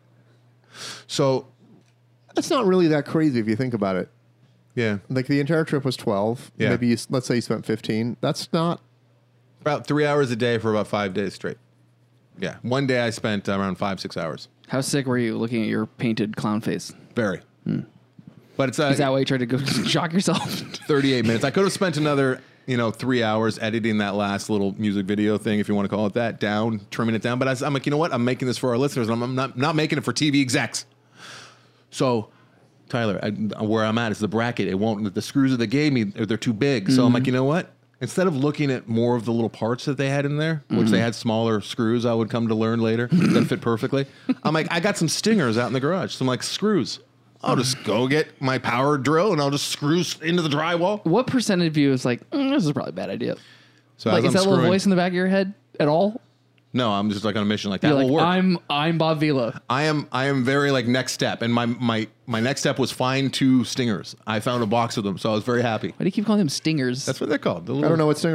So, That's not really that crazy if you think about it. yeah, Like the entire trip was twelve. Yeah. Maybe you, s- let's say you spent fifteen. That's not. about three hours a day for about five days straight. Yeah, one day I spent around five, six hours. How sick were you looking at your painted clown face? Very. But it's uh, Is that why you tried to go shock yourself? thirty-eight minutes. I could have spent another, you know, three hours editing that last little music video thing, if you want to call it that, down, trimming it down. But I, I'm like, you know what? I'm making this for our listeners. And I'm, I'm not not making it for T V execs. So, Tyler, I, where I'm at is the bracket. It won't. The screws that they gave me, they're too big. So I'm like, you know what? Instead of looking at more of the little parts that they had in there, which they had smaller screws, I would come to learn later that fit perfectly. I'm like, I got some stingers out in the garage, some like screws. I'll just go get my power drill and I'll just screw s- into the drywall. What percentage of you is like, mm, this is probably a bad idea? So Like, as is that I'm little screwing- voice in the back of your head at all? No, I'm just like on a mission like that You're will like, work. I'm I'm Bob Vila. I am I am very like next step, and my my my next step was find two stingers. I found a box of them, so I was very happy. Why do you keep calling them stingers? That's what they're called. The I little- don't know what stingers are.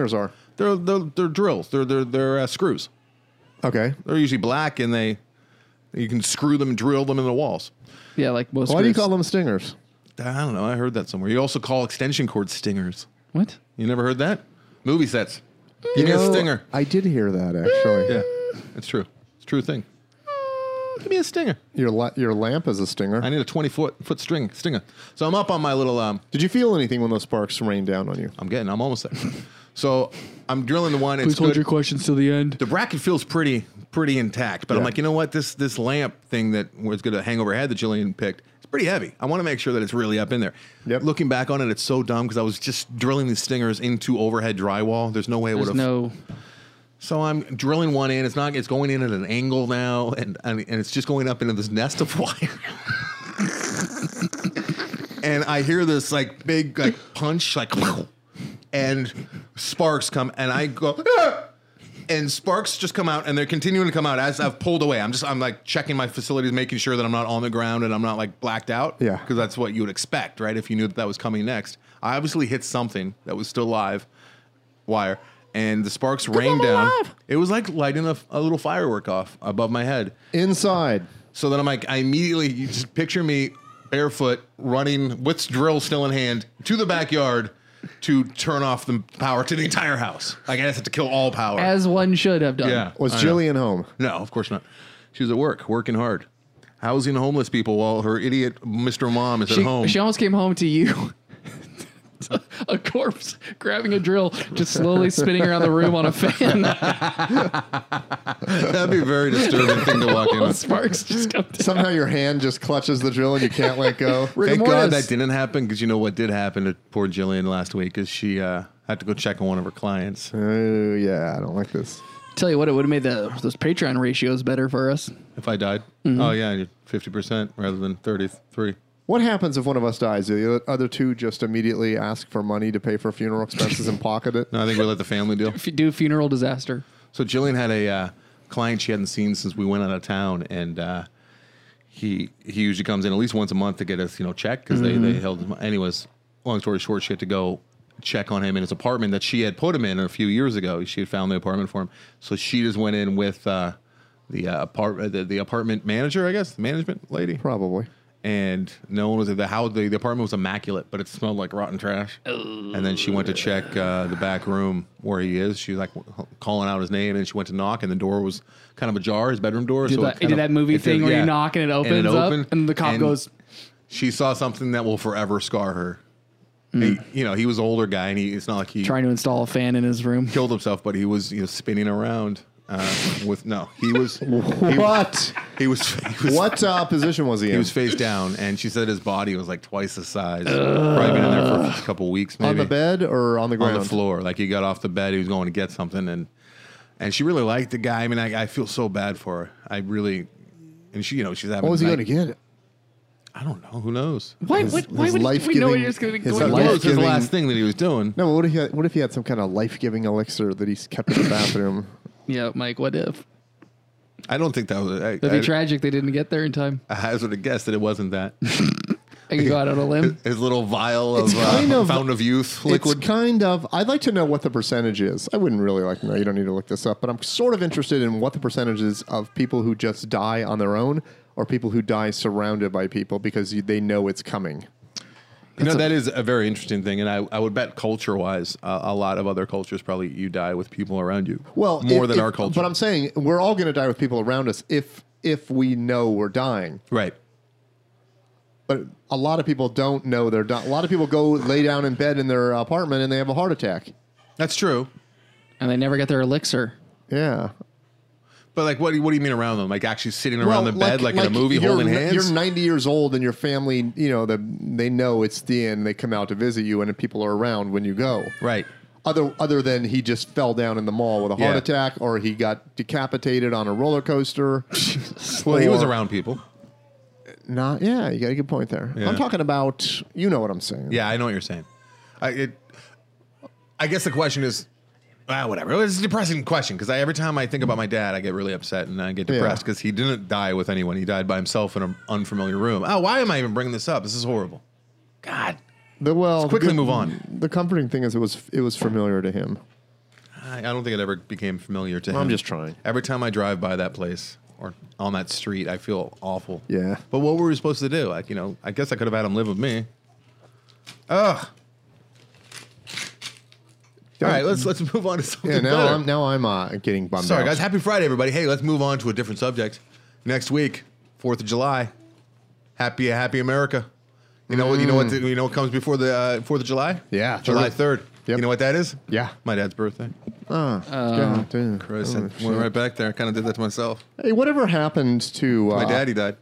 They're they're, they're drills. They're they're they're uh, screws. Okay. They're usually black, and they you can screw them and drill them in the walls. Yeah, like most. Why do you screws. call them stingers? I don't know. I heard that somewhere. You also call extension cords stingers. What? You never heard that? Movie sets. You Give me a know, stinger. I did hear that actually. Yeah, it's true. It's a true thing. Give me a stinger. Your la- your lamp is a stinger. I need a twenty foot foot string stinger. So I'm up on my little. Um, Did you feel anything when those sparks rained down on you? I'm getting. I'm almost there. So I'm drilling the one. Please It's hold good. your questions till the end. The bracket feels pretty pretty intact, but I'm Yeah. like, you know what? This this lamp thing that was going to hang overhead that Jillian picked, it's pretty heavy. I want to make sure that it's really up in there. Yep. Looking back on it, it's so dumb because I was just drilling these stingers into overhead drywall. There's no way it would There's have. no. So I'm drilling one in. It's not. It's going in at an angle now, and and, and it's just going up into this nest of wire. And I hear this like big like punch, like, and sparks come, and I go, "Ah!" And sparks just come out, and they're continuing to come out as I've pulled away. I'm just I'm like checking my facilities, making sure that I'm not on the ground and I'm not like blacked out. Yeah. because that's what you would expect, right? If you knew that that was coming next. I obviously hit something that was still live, wire. And the sparks rained down. alive. It was like lighting a, a little firework off above my head. Inside. So then I'm like, I immediately, you just picture me barefoot running with drill still in hand to the backyard to turn off the power to the entire house. Like I just had to kill all power. As one should have done. yeah. Was I know. Jillian home? No, of course not. She was at work, working hard, housing homeless people while her idiot Mister Mom is She, at home. she almost came home to you. A corpse grabbing a drill, just slowly spinning around the room on a fan. That'd be a very disturbing thing to walk in. Sparks just come down. Somehow your hand just clutches the drill and you can't let go. Rigor Thank God mortis. that didn't happen because you know what did happen to poor Jillian last week is she uh, had to go check on one of her clients. Oh yeah, I don't like this. Tell you what, it would have made the those Patreon ratios better for us. If I died, Mm-hmm. oh yeah, fifty percent rather than thirty-three. What happens if one of us dies? Do the other two just immediately ask for money to pay for funeral expenses and pocket it? No, I think we let the family deal. If you do funeral disaster, So Jillian had a uh, client she hadn't seen since we went out of town, and uh, he he usually comes in at least once a month to get us, you know, checked because Mm-hmm. they they held. Him. Anyways, long story short, she had to go check on him in his apartment that she had put him in a few years ago. She had found the apartment for him, so she just went in with uh, the uh, apart the, the apartment manager, I guess, the management lady. Probably. And no one was at the house. The, the apartment was immaculate, but it smelled like rotten trash. And then she went to check uh, the back room where he is. She was like calling out his name, and she went to knock, and the door was kind of ajar, his bedroom door. did so that, it did kind of- that movie it thing did- where yeah. you knock and it opens it up, opened, and the cop and goes, She saw something that will forever scar her. He- you know, he was an older guy, and he, it's not like he trying to install a fan in his room. killed himself, but he was you know spinning around uh, with no. He was he, What? he was he was What uh, position was he in? He was face down, and she said his body was like twice the size. Probably been in there for a couple weeks, maybe on the bed or on the ground? on the floor. Like he got off the bed, he was going to get something, and and she really liked the guy. I mean, I, I feel so bad for her. I really, and she, you know, she's having. What was he night- going to get? I don't know. Who knows? Why, His- what, why his would we know life-giving- you're just going to his go That life- was his Life-giving- last thing that he was doing. No, but what if he had, what if he had some kind of life-giving elixir that he's kept in the bathroom? Yeah, Mike, what if? I don't think that was. I, That'd be I, tragic they didn't get there in time. I would have guessed that it wasn't that. I could go out on a limb. His little vial It's of, uh, kind of- fountain of youth liquid. It's kind of. I'd like to know what the percentage is. I wouldn't really like to know. You don't need to look this up, but I'm sort of interested in what the percentage is of people who just die on their own or people who die surrounded by people because you, they know it's coming. You know, that is a very interesting thing, and I, I would bet culture-wise, uh, a lot of other cultures probably you die with people around you. Well, more if- than if- our culture. But I'm saying we're all going to die with people around us if if we know we're dying. right. But a lot of people don't know they're dying. A lot of people go lay down in bed in their apartment and they have a heart attack. That's true. And they never get their elixir. Yeah. But like, what do you, what do you mean around them? Like actually sitting around the bed, like, in a like movie, you're, holding n- hands. You're ninety years old and your family, you know, the, they know it's the end. They come out to visit you and people are around when you go. right. Other other than he just fell down in the mall with a heart Yeah. attack or he got decapitated on a roller coaster. Well, he was Or- around people. Not, yeah, you got a good point there. Yeah. I'm talking about, you know what I'm saying. Yeah, I know what you're saying. I it, I guess the question is, ah, whatever. It's a depressing question because every time I think about my dad, I get really upset and I get Yeah. depressed because he didn't die with anyone. He died by himself in an unfamiliar room. Oh, why am I even bringing this up? This is horrible. God. The, well, Let's quickly the good- move on. The comforting thing is it was it was familiar to him. I I don't think it ever became familiar to him. I'm just trying. Every time I drive by that place or on that street, I feel awful. Yeah. But what were we supposed to do? Like, you know, I guess I could have had him live with me. Ugh. All right, let's let's move on to something Yeah, now better. I'm now I'm uh, getting bummed Sorry, out. guys. Happy Friday, everybody. Hey, let's move on to a different subject. Next week, Fourth of July. Happy Happy America. You know what? You know what? The, you know what comes before the uh, Fourth of July? Yeah, July third. third. Yep. You know what that is? Yeah. My dad's birthday. Oh, God damn. Chris, Oh, went shit. right back there. I kind of did that to myself. Hey, whatever happened to uh, My daddy died.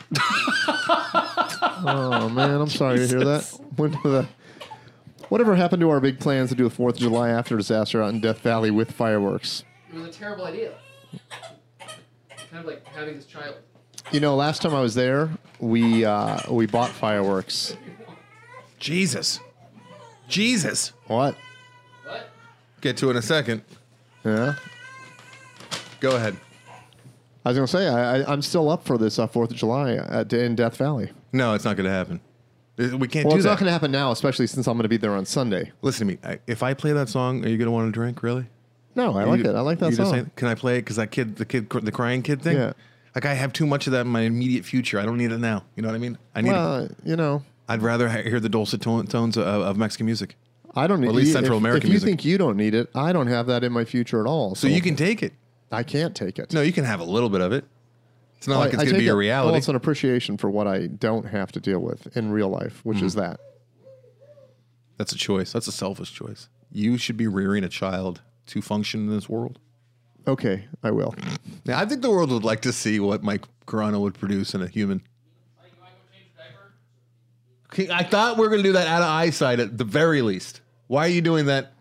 Oh man, I'm sorry to hear that. When did the, whatever happened to our big plans to do a Fourth of July after disaster out in Death Valley with fireworks? It was a terrible idea. Kind of like having this child. You know, last time I was there, we uh, we bought fireworks. Jesus. Jesus. What? What? Get to it in a second. Yeah. Go ahead. I was gonna say I, I, I'm still up for this uh, Fourth of July at, in Death Valley. No, it's not going to happen. We can't Well, do it's that. not gonna happen now, especially since I'm gonna be there on Sunday. Listen to me. I, if I play that song, are you going to want to drink? Really? No, I like You- it. I like that you just song. say, can I play it? Because that kid, the kid, the crying kid thing. Yeah. Like I have too much of that in my immediate future. I don't need it now. You know what I mean? I need. Well, you know, I'd rather ha- hear the dulcet tone, tones of, of Mexican music. I don't need. Or at least if- Central if, American If you music. think you don't need it, I don't have that in my future at all. So you can take it. I can't take it. No, you can have a little bit of it. It's not Well, like it's I- I going to take be a it- reality. Well, it's an appreciation for what I don't have to deal with in real life, which Mm-hmm. is that. That's a choice. That's a selfish choice. You should be rearing a child to function in this world. Okay, I will. Now, I think the world would like to see what Mike Carano would produce in a human. Okay, I thought we were going to do that out of eyesight at the very least. Why are you doing that?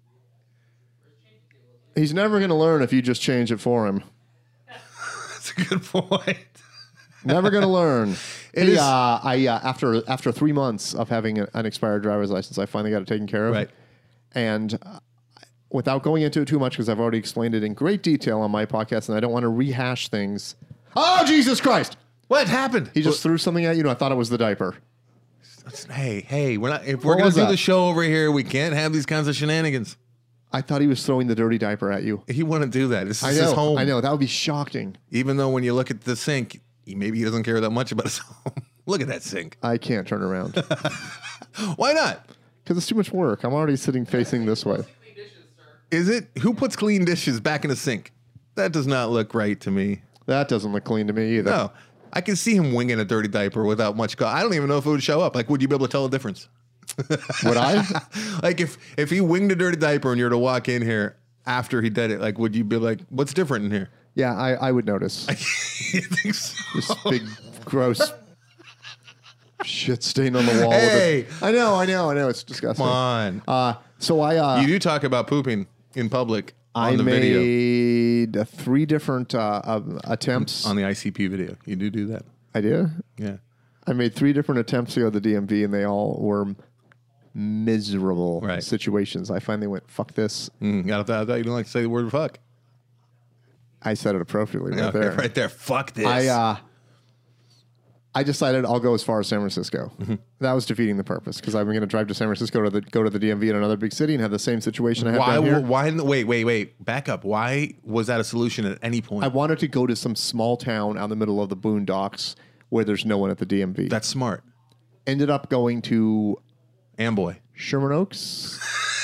He's never going to learn if you just change it for him. That's a good point. Never going to learn. It hey, is- uh, I uh, after after three months of having a- an expired driver's license, I finally got it taken care of. Right. And uh, without going into it too much, because I've already explained it in great detail on my podcast, and I don't want to rehash things. Oh, Jesus Christ! What happened? He just threw something at you, and I thought it was the diaper. Hey, hey, we're not. If we're What going was to do that? the show over here, we can't have these kinds of shenanigans. I thought he was throwing the dirty diaper at you. He wouldn't do that. This is I his know. home. I know. That would be shocking. Even though when you look at the sink, he, maybe he doesn't care that much about his home. Look at that sink. I can't turn around Why not? because it's too much work. I'm already sitting facing this way. Is it? Who puts clean dishes back in a sink? That does not look right to me. That doesn't look clean to me either. No. I can see him winging a dirty diaper without much. Co- I don't even know if it would show up. Like, would you be able to tell the difference? Would I? Like, if if he winged a dirty diaper and you were to walk in here after he did it, like, would you be like, what's different in here? Yeah, I, I would notice. You think so? This big, gross shit stain on the wall. Hey. With it. I know, I know, I know. It's disgusting. Come on. Uh, so I uh, You do talk about pooping in public on I the video. made uh, three different uh, uh, attempts. On the I C P video. You do do that. I did. Yeah. I made three different attempts to go to the D M V, and they all were miserable Right. situations. I finally went, "Fuck this." Mm, I, thought, I thought you don't like to say the word fuck. I said it appropriately right Okay, there. right there. Fuck this. I uh, I decided I'll go as far as San Francisco. Mm-hmm. That was defeating the purpose because I'm going to drive to San Francisco to the go to the D M V in another big city and have the same situation I have why? down here. Why? Wait, wait, wait. Back up. Why was that a solution at any point? I wanted to go to some small town out in the middle of the boondocks where there's no one at the D M V. That's smart. Ended up going to Amboy. Sherman Oaks.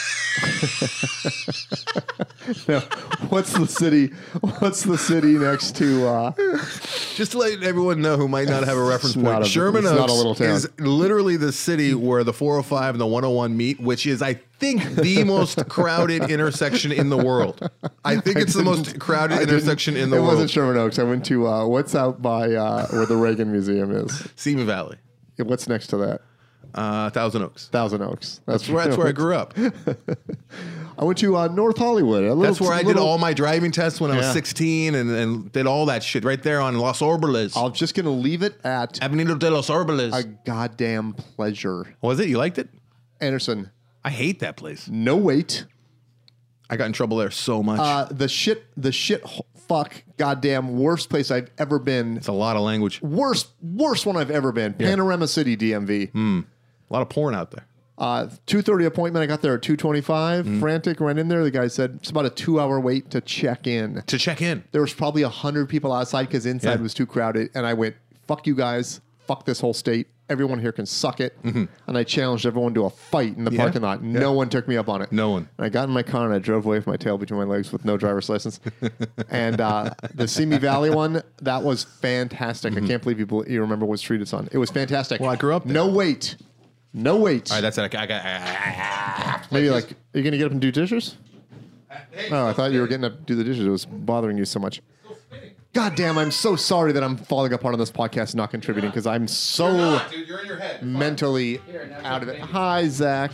No, what's the city? What's the city next to? Uh, Just to let everyone know who might not have a reference It's not point, a- Sherman it's Oaks not a little town. is literally the city where the four oh five and the one oh one meet, which is, I think, the most crowded intersection in the world. I think it's the most crowded I didn't- intersection in the it world. wasn't Sherman Oaks. I went to uh, what's out by uh, where the Reagan Museum is. Simi Valley, What's next to that? uh, Thousand Oaks. Thousand Oaks. That's where, that's where I grew up. I went to uh, North Hollywood. A little, That's where I did little- all my driving tests when I was Yeah. sixteen and, and did all that shit right there on Los Orbeles. I'm just gonna leave it at Avenida de los Orbeles. a goddamn pleasure. Was it? You liked it? Anderson, I hate that place. no wait. I got in trouble there so much. Uh, the shit, the shit, ho- fuck, goddamn worst place I've ever been. it's a lot of language. Worst, worst one I've ever been. Panorama City, D M V. A lot of porn out there. Uh, two thirty appointment. I got there at two twenty-five. Mm. Frantic, went in there. The guy said it's about a two-hour wait to check in. To check in. There was probably one hundred people outside because inside yeah. was too crowded. And I went, fuck you guys. Fuck this whole state. Everyone here can suck it. Mm-hmm. And I challenged everyone to a fight in the yeah. parking lot. No yeah. one took me up on it. No one. And I got in my car and I drove away with my tail between my legs with no driver's license. And uh, the Simi Valley one, that was fantastic. Mm-hmm. I can't believe you, you remember what street it's on. It was fantastic. Well, I grew up there. No wait. No wait. All right, that's it. I got. I, Maybe like, are you going to get up and do dishes? Hey, oh, I thought you were getting up to do the dishes. It was bothering you so much. God damn, I'm so sorry that I'm falling apart on this podcast and not contributing because I'm so You're not, dude. You're in your head. mentally Here, out of it. Hi, Zach.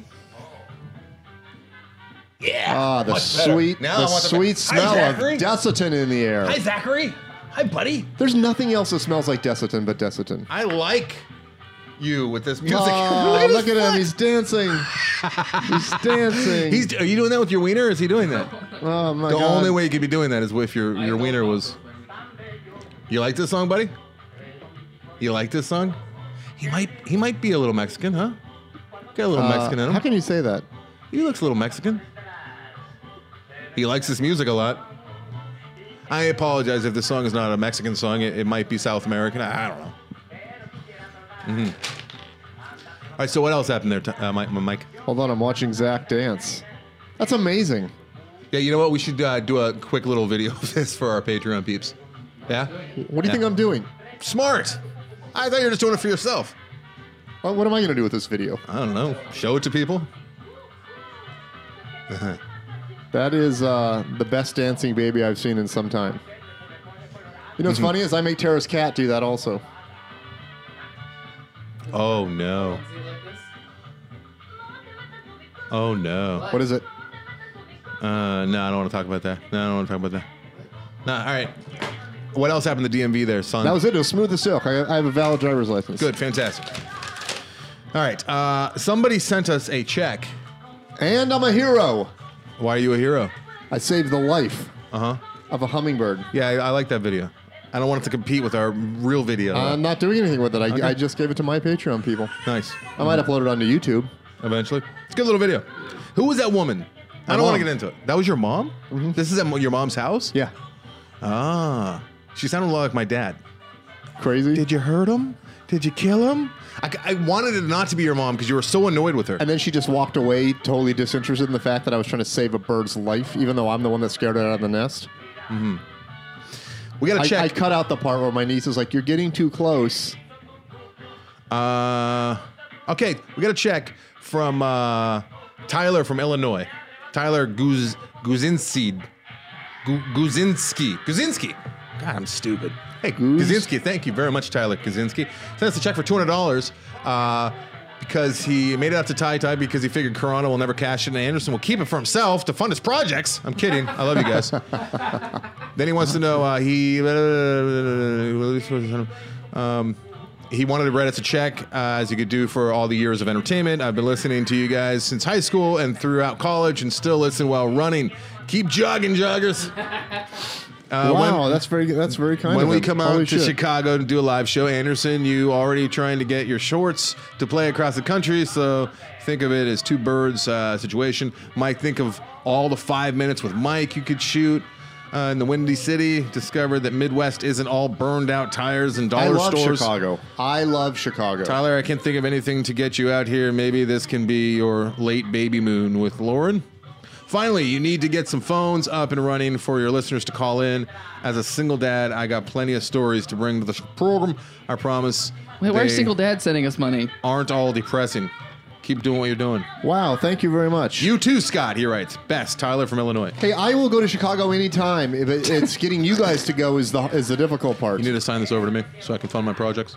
Yeah. Ah, the sweet, the sweet the smell Hi, of Desitin in the air. Hi, Zachary. Hi, buddy. There's nothing else that smells like Desitin but Desitin. I like you with this music. Oh, look at, look at him. He's dancing. He's dancing. He's, are you doing that with your wiener or is he doing that? Oh, my the God. The only way you could be doing that is if your, your wiener was... You like this song, buddy? You like this song? He might he might be a little Mexican, huh? Got a little uh, Mexican in him. How can you say that? He looks a little Mexican. He likes this music a lot. I apologize if this song is not a Mexican song. It, it might be South American. I, I don't know. Mm-hmm. All right, so what else happened there, uh, Mike, Mike? Hold on, I'm watching Zach dance. That's amazing. Yeah, you know what? We should uh, do a quick little video of this for our Patreon peeps. Yeah? What do you yeah. think I'm doing? Smart. I thought you were just doing it for yourself. Well, what am I going to do with this video? I don't know. Show it to people? That is uh, the best dancing baby I've seen in some time. You know what's mm-hmm. funny is I make Tara's cat do that also. Oh, no. Oh, no. What is it? Uh, no, I don't want to talk about that. No, I don't want to talk about that. No, all right. What else happened to D M V there, son? That was it. It was smooth as silk. I, I have a valid driver's license. Good, fantastic. All right. Uh, somebody sent us a check. And I'm a hero. Why are you a hero? I saved the life uh-huh. of a hummingbird. Yeah, I, I like that video. I don't want it to compete with our real video. I'm not doing anything with it. I, okay. I just gave it to my Patreon people. Nice. I might upload it onto YouTube. Eventually. It's a good little video. Who was that woman? My I don't want to get into it. That was your mom? Mm-hmm. This is at your mom's house? Yeah. Ah. She sounded a lot like my dad. Crazy. Did you hurt him? Did you kill him? I, I wanted it not to be your mom because you were so annoyed with her. And then she just walked away, totally disinterested in the fact that I was trying to save a bird's life, even though I'm the one that scared it out of the nest. Mm-hmm. We got to check. I cut out the part where my niece was like, "You're getting too close." Uh, okay, we got to check from uh, Tyler from Illinois. Tyler Guz Guzinski. Guzinski. Guzinski. God, I'm stupid. Hey, Kaczynski, thank you very much, Tyler Kaczynski. Sent us a check for two hundred dollars uh, because he made it out to Ty Ty because he figured Corona will never cash it and Anderson will keep it for himself to fund his projects. I'm kidding. I love you guys. Then he wants to know, uh, he um, he wanted to write us a check, uh, as you could do for all the years of entertainment. I've been listening to you guys since high school and throughout college and still listen while running. Keep jogging, joggers. Uh, wow, when, that's very that's very kind when of we him. come out Holy to shit. Chicago to do a live show, Anderson, you already trying to get your shorts to play across the country, so think of it as two birds uh, situation. Mike, think of all the five minutes with Mike you could shoot uh, in the Windy City. Discover that Midwest isn't all burned out tires and dollar I love stores. Chicago. I love Chicago. Tyler, I can't think of anything to get you out here. Maybe this can be your late baby moon with Lauren. Finally, you need to get some phones up and running for your listeners to call in. As a single dad, I got plenty of stories to bring to the program. I promise. Wait, why are single dads sending us money? Aren't all depressing. Keep doing what you're doing. Wow, thank you very much. You too, Scott, he writes. Best, Tyler from Illinois. Hey, I will go to Chicago anytime. If it, it's getting you guys to go is the is the difficult part. You need to sign this over to me so I can fund my projects.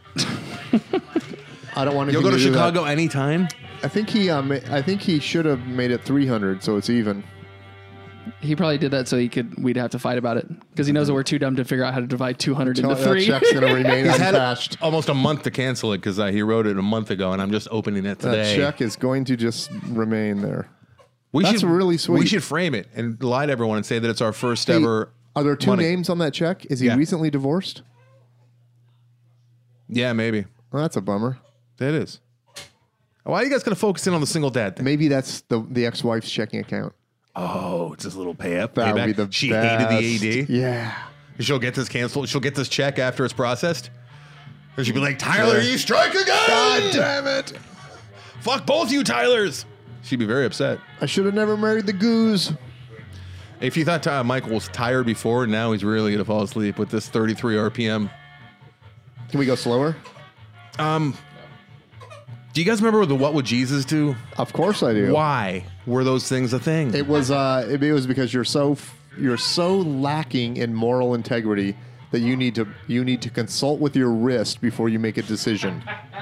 I don't want to. You'll go to, to Chicago that. anytime? I think he um I think he should have made it three hundred, so it's even. He probably did that so he could. We'd have to fight about it because he knows that we're too dumb to figure out how to divide two hundred into three. That check's gonna remain He's had uncashed. almost a month to cancel it because uh, he wrote it a month ago, and I'm just opening it today. That check is going to just remain there. We That's should, really sweet. We should frame it and lie to everyone and say that it's our first hey, ever. Are there two money. names on that check? Is he yeah. recently divorced? Yeah, maybe. Well, that's a bummer. That is. Why are you guys going to focus in on the single dad thing? Maybe that's the the ex-wife's checking account. Oh, it's his little pay up. That would payback. be the She best. hated the A D. Yeah. She'll get this canceled. She'll get this check after it's processed. And she'll be like, Tyler, you strike again! God damn it. Fuck both you, Tylers! She'd be very upset. I should have never married the goose. If you thought uh, Michael was tired before, now he's really going to fall asleep with this thirty-three R P M. Can we go slower? Um, do you guys remember the What Would Jesus Do? Of course I do. Why were those things a thing? It was uh it, it was because you're so you're so lacking in moral integrity that you need to you need to consult with your wrist before you make a decision.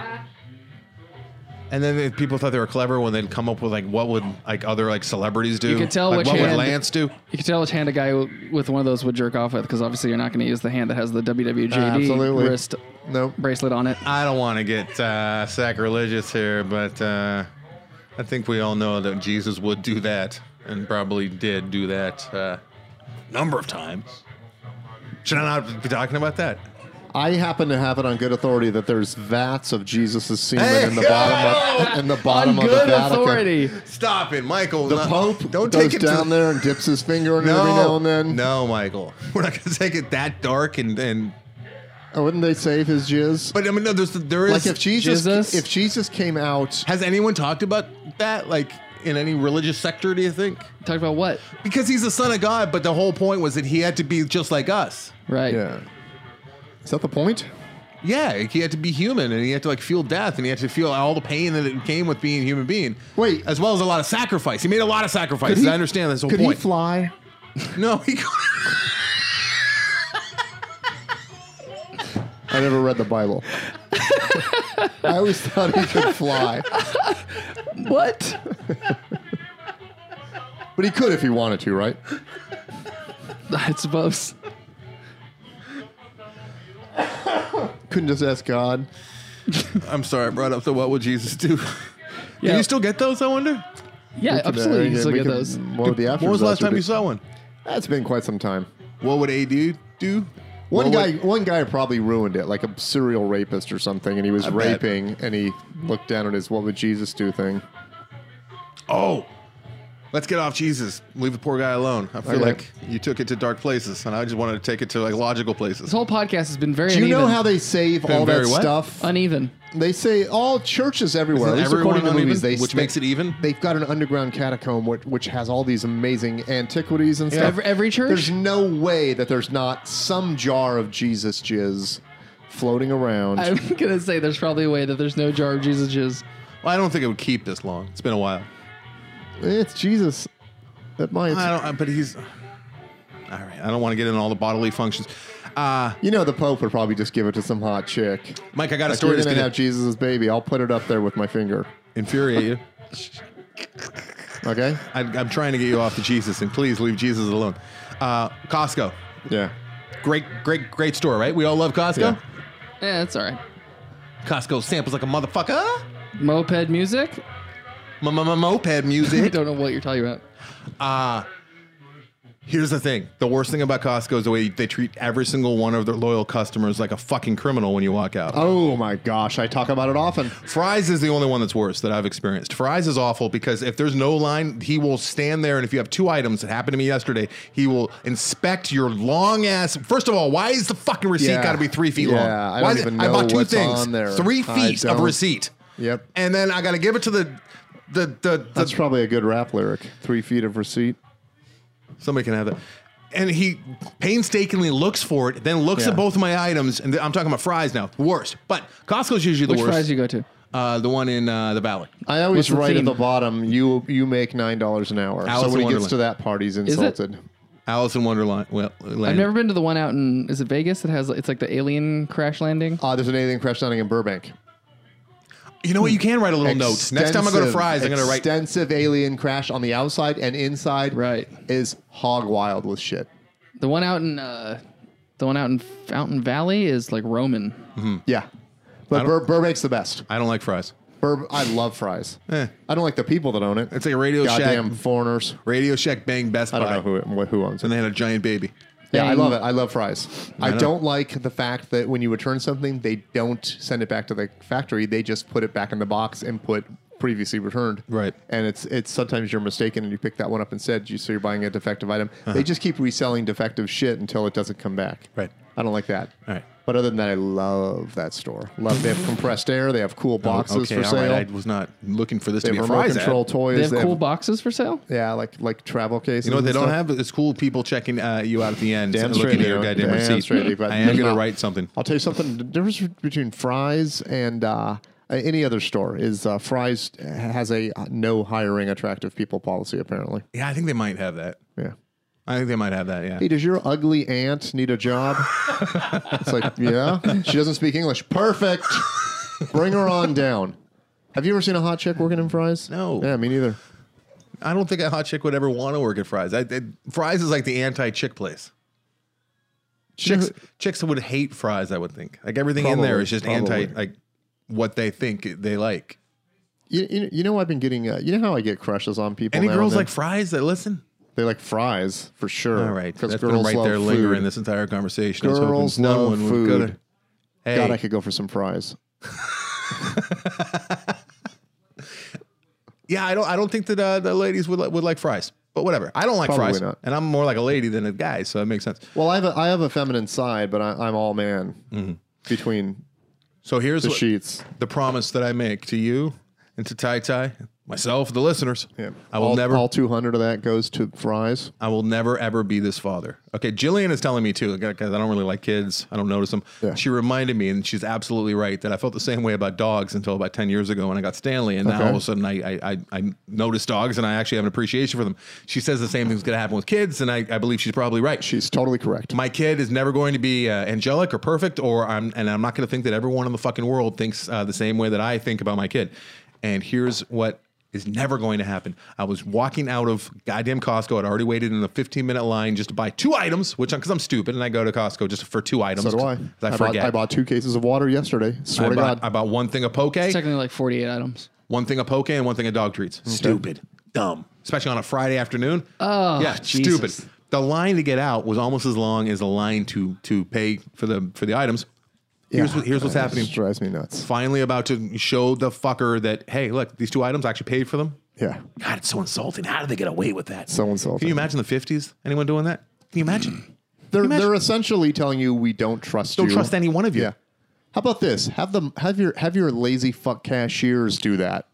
And then if people thought they were clever when they'd come up with like what would like other like celebrities do. You could tell like, which what would hand- Lance do. You can tell which hand a guy w- with one of those would jerk off with, because obviously you're not going to use the hand that has the W W J D Absolutely. wrist Nope. bracelet on it. I don't want to get uh, sacrilegious here, but uh, I think we all know that Jesus would do that and probably did do that uh, number of times. Should I not be talking about that? I happen to have it on good authority that there's vats of Jesus' semen Hey, in the bottom of in the bottom On of the good Vatican. authority. Stop it, Michael. The No- Pope don't goes take it down to, there and dips his finger in it No, every now and then. no, Michael. We're not going to take it that dark and and. Oh, wouldn't they save his jizz? But I mean, no. There's there is. Like if Jesus, Jesus? if Jesus came out, Has anyone talked about that, like in any religious sector? Do you think? Talk about what? Because he's the son of God, but the whole point was that he had to be just like us. Right. yeah, is that the point? Yeah, he had to be human, and he had to like feel death, and he had to feel all the pain that it came with being a human being. Wait. as well as a lot of sacrifice. He made a lot of sacrifices. he- I understand this whole Could point. he fly? no, he. I never read the Bible. I always thought he could fly, What? but he could if he wanted to, right? I suppose. Couldn't just ask God. I'm sorry, I brought up the what would Jesus do? Yeah. Do you still get those? I wonder. Yeah, absolutely. You can still We get could- those. What would the When was the last after time you disaster saw one? do? That's been quite some time. What would A D do? One What guy, would- one guy probably ruined it, like a serial rapist or something, and he was I bet. raping, and he looked down at his "What would Jesus do" thing. Oh, let's get off Jesus. Leave the poor guy alone. I feel Okay. like you took it to dark places, and I just wanted to take it to like logical places. This whole podcast has been very Do you uneven. know how they save Been all that very what? stuff? uneven? They say all churches everywhere, at Isn't least everyone according to uneven? movies, they Which sta- makes it even? They've got an underground catacomb which, which has all these amazing antiquities and stuff. Every, every church? There's no way that there's not some jar of Jesus jizz floating around. I'm gonna say there's probably a way that there's no jar of Jesus jizz. Well, I don't think it would keep this long. It's been a while. It's Jesus. That might. I don't. But he's. All right. I don't want to get into all the bodily functions. Uh, You know, the Pope would probably just give it to some hot chick. Mike, I got a Like, story you're that's gonna going have to Jesus' baby. I'll put it up there with my finger. infuriate you. Okay? I, I'm trying to get you off the Jesus, and please leave Jesus alone. Uh, Costco, Yeah. great, great, great store, right? We all love Costco. Yeah. Yeah, that's all right. Costco samples like a motherfucker. Moped music? Moped I music. don't know what you're talking about. Uh, here's the thing. The worst thing about Costco is the way they treat every single one of their loyal customers like a fucking criminal when you walk out. Oh my gosh, I talk about it often. Fry's is the only one that's worse that I've experienced. Fry's is awful because if there's no line, he will stand there, and if you have two items, it happened to me yesterday, he will inspect your long ass. First of all, why is the fucking receipt Yeah. got to be three feet Yeah, long? I Why don't is it- even I know bought two what's things, on there. three I feet of don't. receipt, Yep. and then I got to give it to the the the, the That's probably a good rap lyric. Three feet of receipt. somebody can have that. And he painstakingly looks for it, then looks Yeah. at both of my items, and th- I'm talking about Fry's now. Worst, but Costco's usually the Which worst. fries you go to? Uh, the one in uh, the Valley. I always What's the write at theme? the bottom, you you make nine dollars an hour. Alice so when in he gets Wonderland. to that part, he's it? insulted. Alice in Wonderland. Well, I've land. never been to the one out in, is it Vegas? It has, it's like the alien crash landing. Uh, there's an alien crash landing in Burbank. You know what? You can write a little note. Next time I go to Extensive- Fry's, I'm going to write. extensive alien crash on the outside, and inside Right. is hog wild with shit. The one out in, uh, the one out in Fountain Valley is like Roman. Yeah, but don't- Bur- Burbank's the best. I don't like Fry's. Bur- I love Fries. Eh. I don't like the people that own it. It's like a Radio Goddamn Shack. foreigners. Radio Shack Bang Best I Buy. don't know who who owns it. And they had a giant baby. Yeah, I Bang. love it. I love fries. I, know. don't like the fact that when you return something, they don't send it back to the factory. They just put it back in the box and put previously returned. Right. And it's it's sometimes you're mistaken and you pick that one up instead, you so you're buying a defective item. Uh-huh. They just keep reselling defective shit until it doesn't come back. Right. I don't like that. All right. But other than that, I love that store. Love they have compressed air. They have cool boxes Oh, okay, for all sale. right. I was not looking for this They to be have a remote fries control ad. toys. They have They cool have- boxes for sale. Yeah, like like travel cases. You know what they and don't stuff. have? It's cool people checking uh, you out at the end, Damn and straight looking at they your don't. goddamn Damn receipt. straight they've got- I am going Now, to write something. I'll tell you something. The difference between Fry's and uh, any other store is uh, Fry's has a no hiring attractive people policy. Apparently, Yeah, I think they might have that. yeah. I think they might have that. Yeah. Hey, does your ugly aunt need a job? It's like, yeah. She doesn't speak English. Perfect. Bring her on down. Have you ever seen a hot chick working in Fry's? No. Yeah, me neither. I don't think a hot chick would ever want to work at Fry's. I, I, Fry's is like the anti-chick place. Chicks, chicks would hate Fry's. I would think. Like everything in there Probably, is just probably. anti, like what they think they like. You, you, you know, I've been getting, uh, you know how I get crushes on people Any now girls and then? like Fry's that listen? They like fries, for sure. All right, Because that's been girls right love there food. lingering this entire conversation. I was Girls hoping no love one would food. go to- Hey, God, I could go for some fries. yeah, I don't. I don't think that uh, the ladies would li- would like fries, but whatever. I don't like Probably fries, not. and I'm more like a lady than a guy, so it makes sense. Well, I have a, I have a feminine side, but I, I'm all man Mm-hmm. between So here's the what, sheets. the promise that I make to you and to Tai Tai, myself, the listeners. Yeah. I will all, never. All two hundred of that goes to fries. I will never ever be this father. Okay, Jillian is telling me too, because I don't really like kids. I don't notice them. Yeah. She reminded me, and she's absolutely right, that I felt the same way about dogs until about ten years ago when I got Stanley, and now Okay. all of a sudden I, I I I notice dogs and I actually have an appreciation for them. She says the same thing's going to happen with kids, and I, I believe she's probably right. She's totally correct. My kid is never going to be uh, angelic or perfect, or I'm and I'm not going to think that everyone in the fucking world thinks uh, the same way that I think about my kid. And here's what is never going to happen. I was walking out of goddamn Costco. I'd already waited in a fifteen minute line just to buy two items, which because I'm stupid and I go to Costco just for two items. So do I. 'cause I, I, bought, forget. I bought two cases of water yesterday. Swear I to bought, God. I bought one thing of poke, It's technically like forty-eight items. one thing of poke, and one thing of dog treats. Stupid, dumb, especially on a Friday afternoon. Oh, yeah, Jesus. stupid. The line to get out was almost as long as the line to to pay for the for the items. Here's Yeah, what here's what's that happening. just drives me nuts. Finally, about to show the fucker that hey, look, these two items I actually paid for them. Yeah. God, it's so insulting. How did they get away with that? So insulting. Can you imagine the fifties? Anyone doing that? Can you imagine? They're, imagine? they're essentially telling you we don't trust Don't you. trust any one of you. Yeah. How about this? Have them have your have your lazy fuck cashiers do that.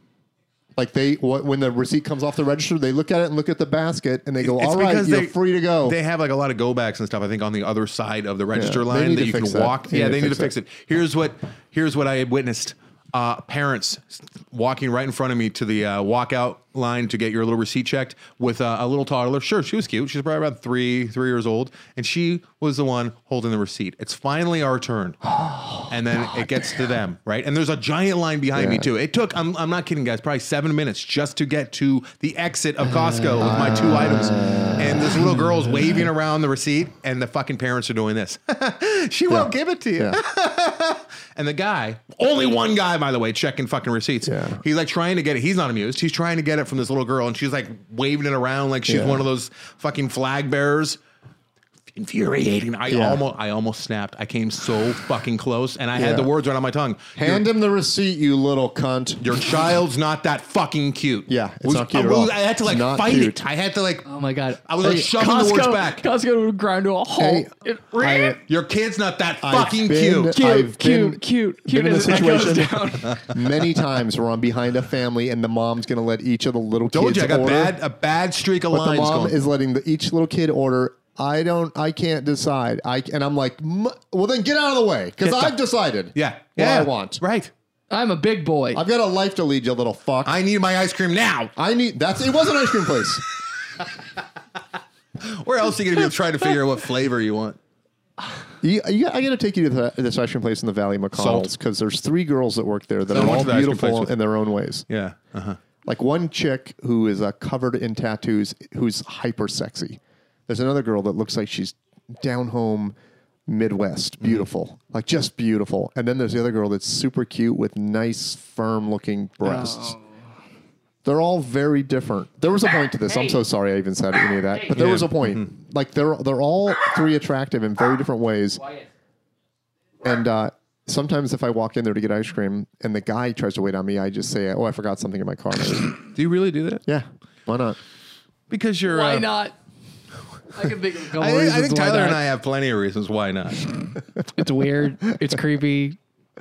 Like they wh- when the receipt comes off the register, they look at it and look at the basket and they go, It's "All right, because you're they- free to go." They have like a lot of go backs and stuff. I think on the other side of the register Yeah, they line need that to you can fix that. walk. They yeah, need they to need to fix fix it. Here's what here's what I had witnessed. Uh, parents walking right in front of me to the uh, walkout line to get your little receipt checked with uh, a little toddler. Sure, she was cute. She's probably about three, three years old, and she was the one holding the receipt. It's finally our turn, and then it gets to them, right? And there's a giant line behind me Yeah. too. It took, I'm, I'm not kidding, guys, probably seven minutes just to get to the exit of Costco with my two items, and this little girl's waving around the receipt, and the fucking parents are doing this. She won't give it to you. Yeah. And the guy, only one guy, by the way, checking fucking receipts. Yeah. He's like trying to get it. He's not amused. He's trying to get it from this little girl, and she's like waving it around like she's Yeah. one of those fucking flag bearers. Infuriating. I Yeah. almost, I almost snapped. I came so fucking close, and I Yeah. had the words right on my tongue. Hand him the receipt, you little cunt. Your child's not that fucking cute. Yeah, it's Was- not cute I, at all. was- I had to like It's not fight cute. it. I had to like. Oh my god! I was like Hey, shoving the words Costco, back. Costco would grind to a halt. Hey, It- I- Your kid's not that I've fucking been- cute. cute, I've cute, been- cute, been cute. in a as it goes situation down. many times where I'm behind a family and the mom's going to let each of the little Told kids you I got order. bad a bad streak of But the lines mom going. is letting the, each little kid order. I don't. I can't decide. I and I'm like, "M- well, then get out of the way because Get the- I've decided. yeah, what yeah, I want. right. I'm a big boy. I've got a life to lead, you little fuck. I, I need my ice cream now. need. That's. It was an ice cream place. Where else are you going to be trying to figure out what flavor you want? You, you, I got to take you to the, this ice cream place in the Valley, McConnell's, because there's three girls that work there that So I are went all to the ice cream place beautiful with- in their own ways. Yeah. Uh-huh. Like one chick who is uh, covered in tattoos, who's hyper sexy. There's another girl that looks like she's down home, Midwest, beautiful, like just beautiful. And then there's the other girl that's super cute with nice, firm looking breasts. They're all very different. There was a point to this. I'm so sorry I even said any of that, but there Yeah. was a point. Like they're they're all three attractive in very different ways. And uh, sometimes if I walk in there to get ice cream and the guy tries to wait on me, I just say, "Oh, I forgot something in my car." Do you really do that? Yeah, why not? Because you're. Why uh, not? I can think of a couple I, I reasons think why Tyler not. and I have plenty of reasons why not. It's weird. It's creepy.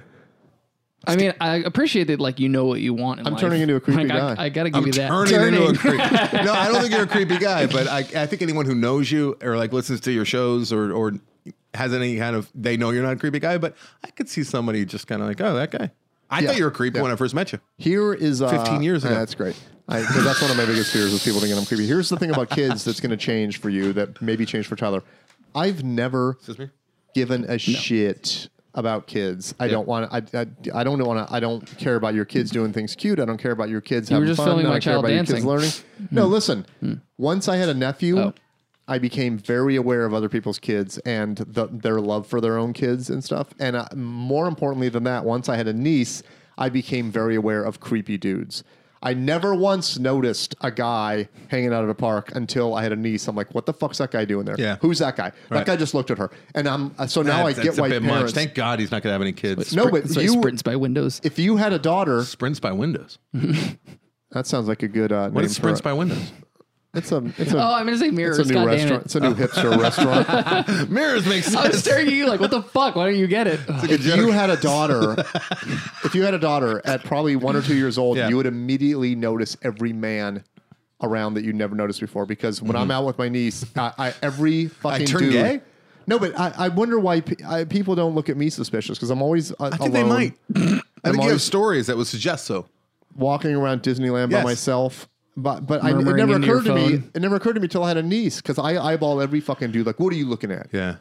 I mean, I appreciate that. Like, you know what you want in I'm life. turning into a creepy Like, guy. I, I gotta give I'm you that. turning, into a creep. No, I don't think you're a creepy guy, but I, I think anyone who knows you or like listens to your shows or or has any kind of, they know you're not a creepy guy, but I could see somebody just kind of like, oh, that guy. I Yeah. thought you were creepy Yeah. when I first met you. Here is uh, fifteen years ago. yeah, that's great. Because that's one of my biggest fears is people thinking I'm creepy. Here's the thing about kids that's going to change for you that maybe change for Tyler. I've never Excuse me? given a shit about kids. I Yeah. don't want to. I, I, I don't want to. I don't care about your kids doing things cute. I don't care about your kids You were having just fun. filming I my don't care child about your kids dancing. learning. No, listen. Once I had a nephew. Oh. I became very aware of other people's kids and the, their love for their own kids and stuff. And uh, more importantly than that, once I had a niece, I became very aware of creepy dudes. I never once noticed a guy hanging out at a park until I had a niece. I'm like, what the fuck's that guy doing there? Yeah. Who's that guy? Right. That guy just looked at her. And I'm uh, so now That's, I get that's a why bit parents. much. Thank God he's not going to have any kids. No, but So he you, sprints by windows. if you had a daughter, Sprints by Windows. that sounds like a good uh, What name is Sprints for by Windows? It's a, it's a, Oh, I'm gonna say mirrors. it's a new God damn restaurant. it. It's a new hipster restaurant. Mirrors make sense. I was staring at you like, what the fuck? Why don't you get it? If you had a daughter, if you had a daughter at probably one or two years old, Yeah. you would immediately notice every man around that you never noticed before. Because when I'm out with my niece, I, I every fucking turn dude. gay? No, but I, I wonder why pe- I, people don't look at me suspicious because I'm always uh, I think alone, they might. I I'm think you have always- stories that would suggest so. walking around Disneyland by Yes. myself. But but I, it Murmuring never into your occurred to me. phone. It never occurred to me till I had a niece because I eyeball every fucking dude. Like, what are you looking at? Yeah.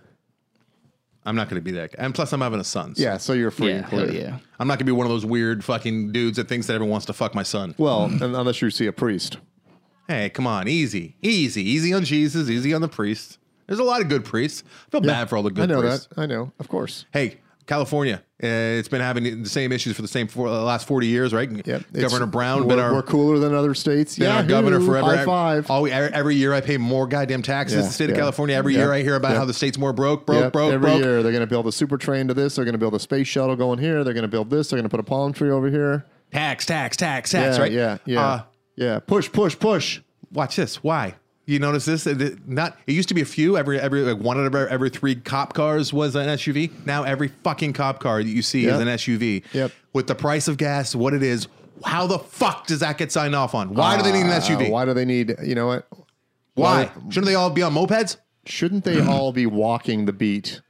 I'm not going to be that guy. And plus, I'm having a son. so Yeah, so you're free Yeah, and clear. hell yeah. I'm not going to be one of those weird fucking dudes that thinks that everyone wants to fuck my son. Well, and unless you see a priest. Hey, come on. Easy. Easy. Easy on Jesus. Easy on the priest. There's a lot of good priests. I feel bad for all the good I know priests. that. I know, of course. Hey, California. Uh, it's been having the same issues for the same for the last forty years, right? Yep. Governor It's- Brown we're, been our, we're cooler than other states. been Yeah, our governor forever. High five. All, every year I pay more goddamn taxes Yeah, in the state of yeah. California. Every Yeah, year I hear about yeah. how the state's more broke, broke, Yep, broke, every broke. year they're going to build a super train to this. They're going to build a space shuttle going here. They're going to build this. They're going to put a palm tree over here. Tax, tax, tax, tax, yeah, right? yeah, yeah, Uh, yeah. Push, push, push. watch this. Why? You notice this? It- Not. It used to be a few. Every every like one out of every three cop cars was an S U V. Now every fucking cop car that you see Yep. is an S U V. Yep. With the price of gas, what it is, how the fuck does that get signed off on? Why do they need an S U V? Uh, why do they need? You know what? Why? why- Shouldn't they all be on mopeds? Shouldn't they all be walking the beat?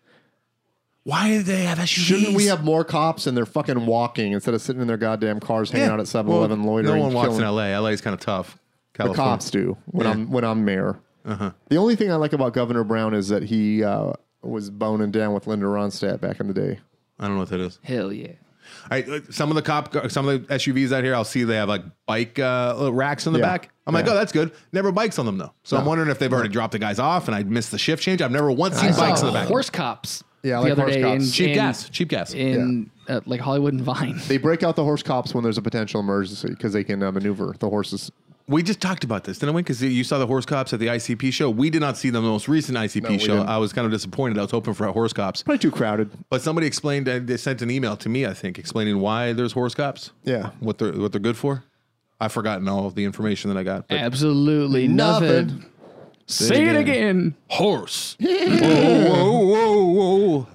Why do they have S U Vs? Shouldn't we have more cops and they're fucking walking instead of sitting in their goddamn cars hanging Yeah. out at seven eleven Well, loitering? No one walks killing- in L A. L A is kind of tough. The California. cops do when Yeah. I'm when I'm mayor. Uh-huh. The only thing I like about Governor Brown is that he uh, was boning down with Linda Ronstadt back in the day. I don't know what that is. Hell yeah. All right, uh, some of the cop, some of the S U Vs out here, I'll see they have like bike uh, racks in the Yeah. back. I'm like, Yeah. oh, that's good. Never bikes on them though. So I'm No. wondering if they've already dropped the guys off and I missed the shift change. I've never once seen I bikes saw in the back. horse cops. Yeah, I the like other horse day cops. in cheap in, gas, cheap gas. in uh, like Hollywood and Vine. They break out the horse cops when there's a potential emergency because they can uh, maneuver the horses. We just talked about this, didn't we? Because you saw the horse cops at the I C P show. We did not see the most recent I C P No, we show. didn't. I was kind of disappointed. I was hoping for horse cops. Probably too crowded. But somebody explained, uh, they sent an email to me, I think, explaining why there's horse cops. Yeah. What they're what they're good for. I've forgotten all of the information that I got. But Absolutely nothing. Nothing. Say it again. horse. whoa, whoa, whoa, whoa.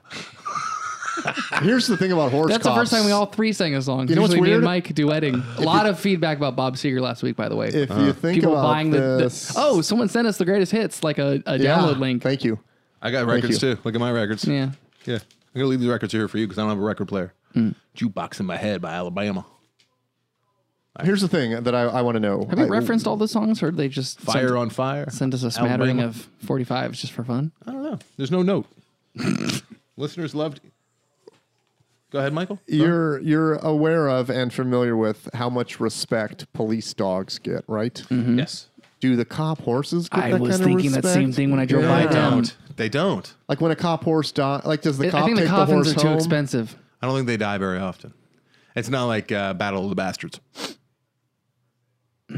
Here's the thing about horse That's cops. the first time we all three sang a song. You know what's Usually me and weird? Mike duetting. A lot of feedback about Bob Seger last week, by the way. If you think People about buying the, the this, oh, someone sent us the greatest hits, like a, a yeah, download link. Thank you. I got records you. too. Look at my records. Yeah. Yeah. I'm going to leave these records here for you because I don't have a record player. Jukebox in My Head by Alabama. Here's the thing that I, I want to know. Have you I- referenced all the songs, or did they just Fire send, on Fire. send us a smattering Alabama. of forty-fives just for fun? I don't know. There's no note. Listeners loved. Go ahead, Michael. You're you're aware of and familiar with how much respect police dogs get, right? Yes. Do the cop horses get I that was kind of thinking that respect? same thing when I drove Yeah. by They town. don't. They don't. Like when a cop horse die, like does the I cop think the take the coffins horse are too home? expensive. I don't think they die very often. It's not like uh, Battle of the Bastards.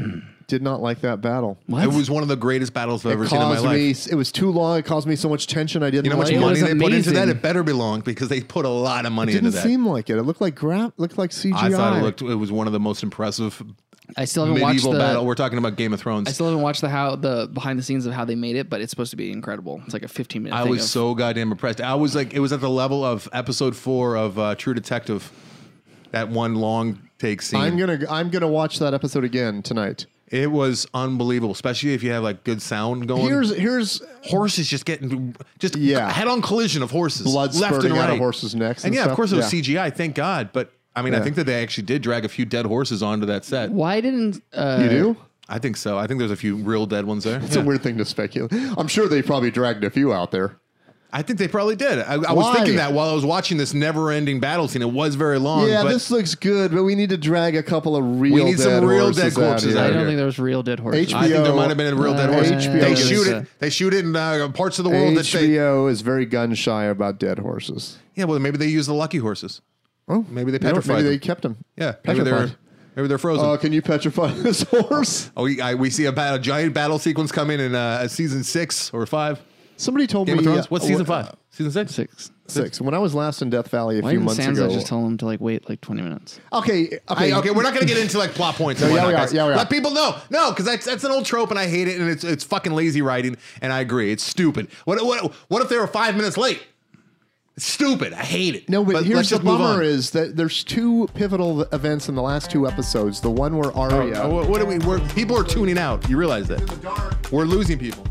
did not like that battle. What? It was one of the greatest battles I've It ever seen in my caused life. me. It was too long. It caused me so much tension. I didn't. You know how much like It money was they put into that? amazing. It better be long because they put a lot of money It didn't into that. seem like it. It looked like gra- looked like C G I. I thought it looked. It was one of the most impressive I still haven't watched medieval the. battle. We're talking about Game of Thrones. I still haven't watched the how the behind the scenes of how they made it, but it's supposed to be incredible. It's like a fifteen minute. I thing was of, so goddamn impressed. I was like, it was at the level of episode four of uh, True Detective. That one long take scene. I'm gonna. I'm gonna watch that episode again tonight. It was unbelievable, especially if you have like good sound going. Here's here's horses just getting just Yeah. head on collision of horses, blood left spurting and right. out of horses' necks. And And yeah, stuff. of course it was Yeah. C G I. Thank God, but I mean, I Yeah. think that they actually did drag a few dead horses onto that set. Why didn't uh, You do? I think so. I think there's a few real dead ones there. It's Yeah. a weird thing to speculate. I'm sure they probably dragged a few out there. I think they probably did. I, I was Why? thinking that while I was watching this never-ending battle scene. It was very long. Yeah, but this looks good, but we need to drag a couple of real. We need some dead real horses dead corpses out out I here. don't here. think there was real dead horses. H B O I think there might have been a real dead Uh, horse. H B O They is- shoot it. They shoot it in uh, parts of the world that H they. B O is very gun shy about dead horses. Yeah, well, maybe they use the lucky horses. Oh, Maybe they you know, petrified Maybe they them. kept them. Yeah, maybe they're Petrified. maybe they're frozen. Oh, can you petrify this horse? oh, we, I, we see a, bat, a giant battle sequence coming in uh, season six or five. Somebody told Game me. of Thrones. uh, What's season uh, five? Season six. Six. Six. When I was last in Death Valley a Why few didn't months Sansa ago. just tell him to like wait like twenty minutes? Okay, okay, I, okay, we're not going to get into like plot points. and No, yeah, whatnot, we are, guys. yeah, we are. Let people know. No, because that's that's an old trope, and I hate it, and it's it's fucking lazy writing, and I agree, it's stupid. What what what if they were five minutes late? It's stupid. I hate it. No, but, let's here's the just move bummer on. is that there's two pivotal events in the last two episodes. The one where Arya. Oh, what, what are we? We're, people are tuning out. You realize that we're losing people.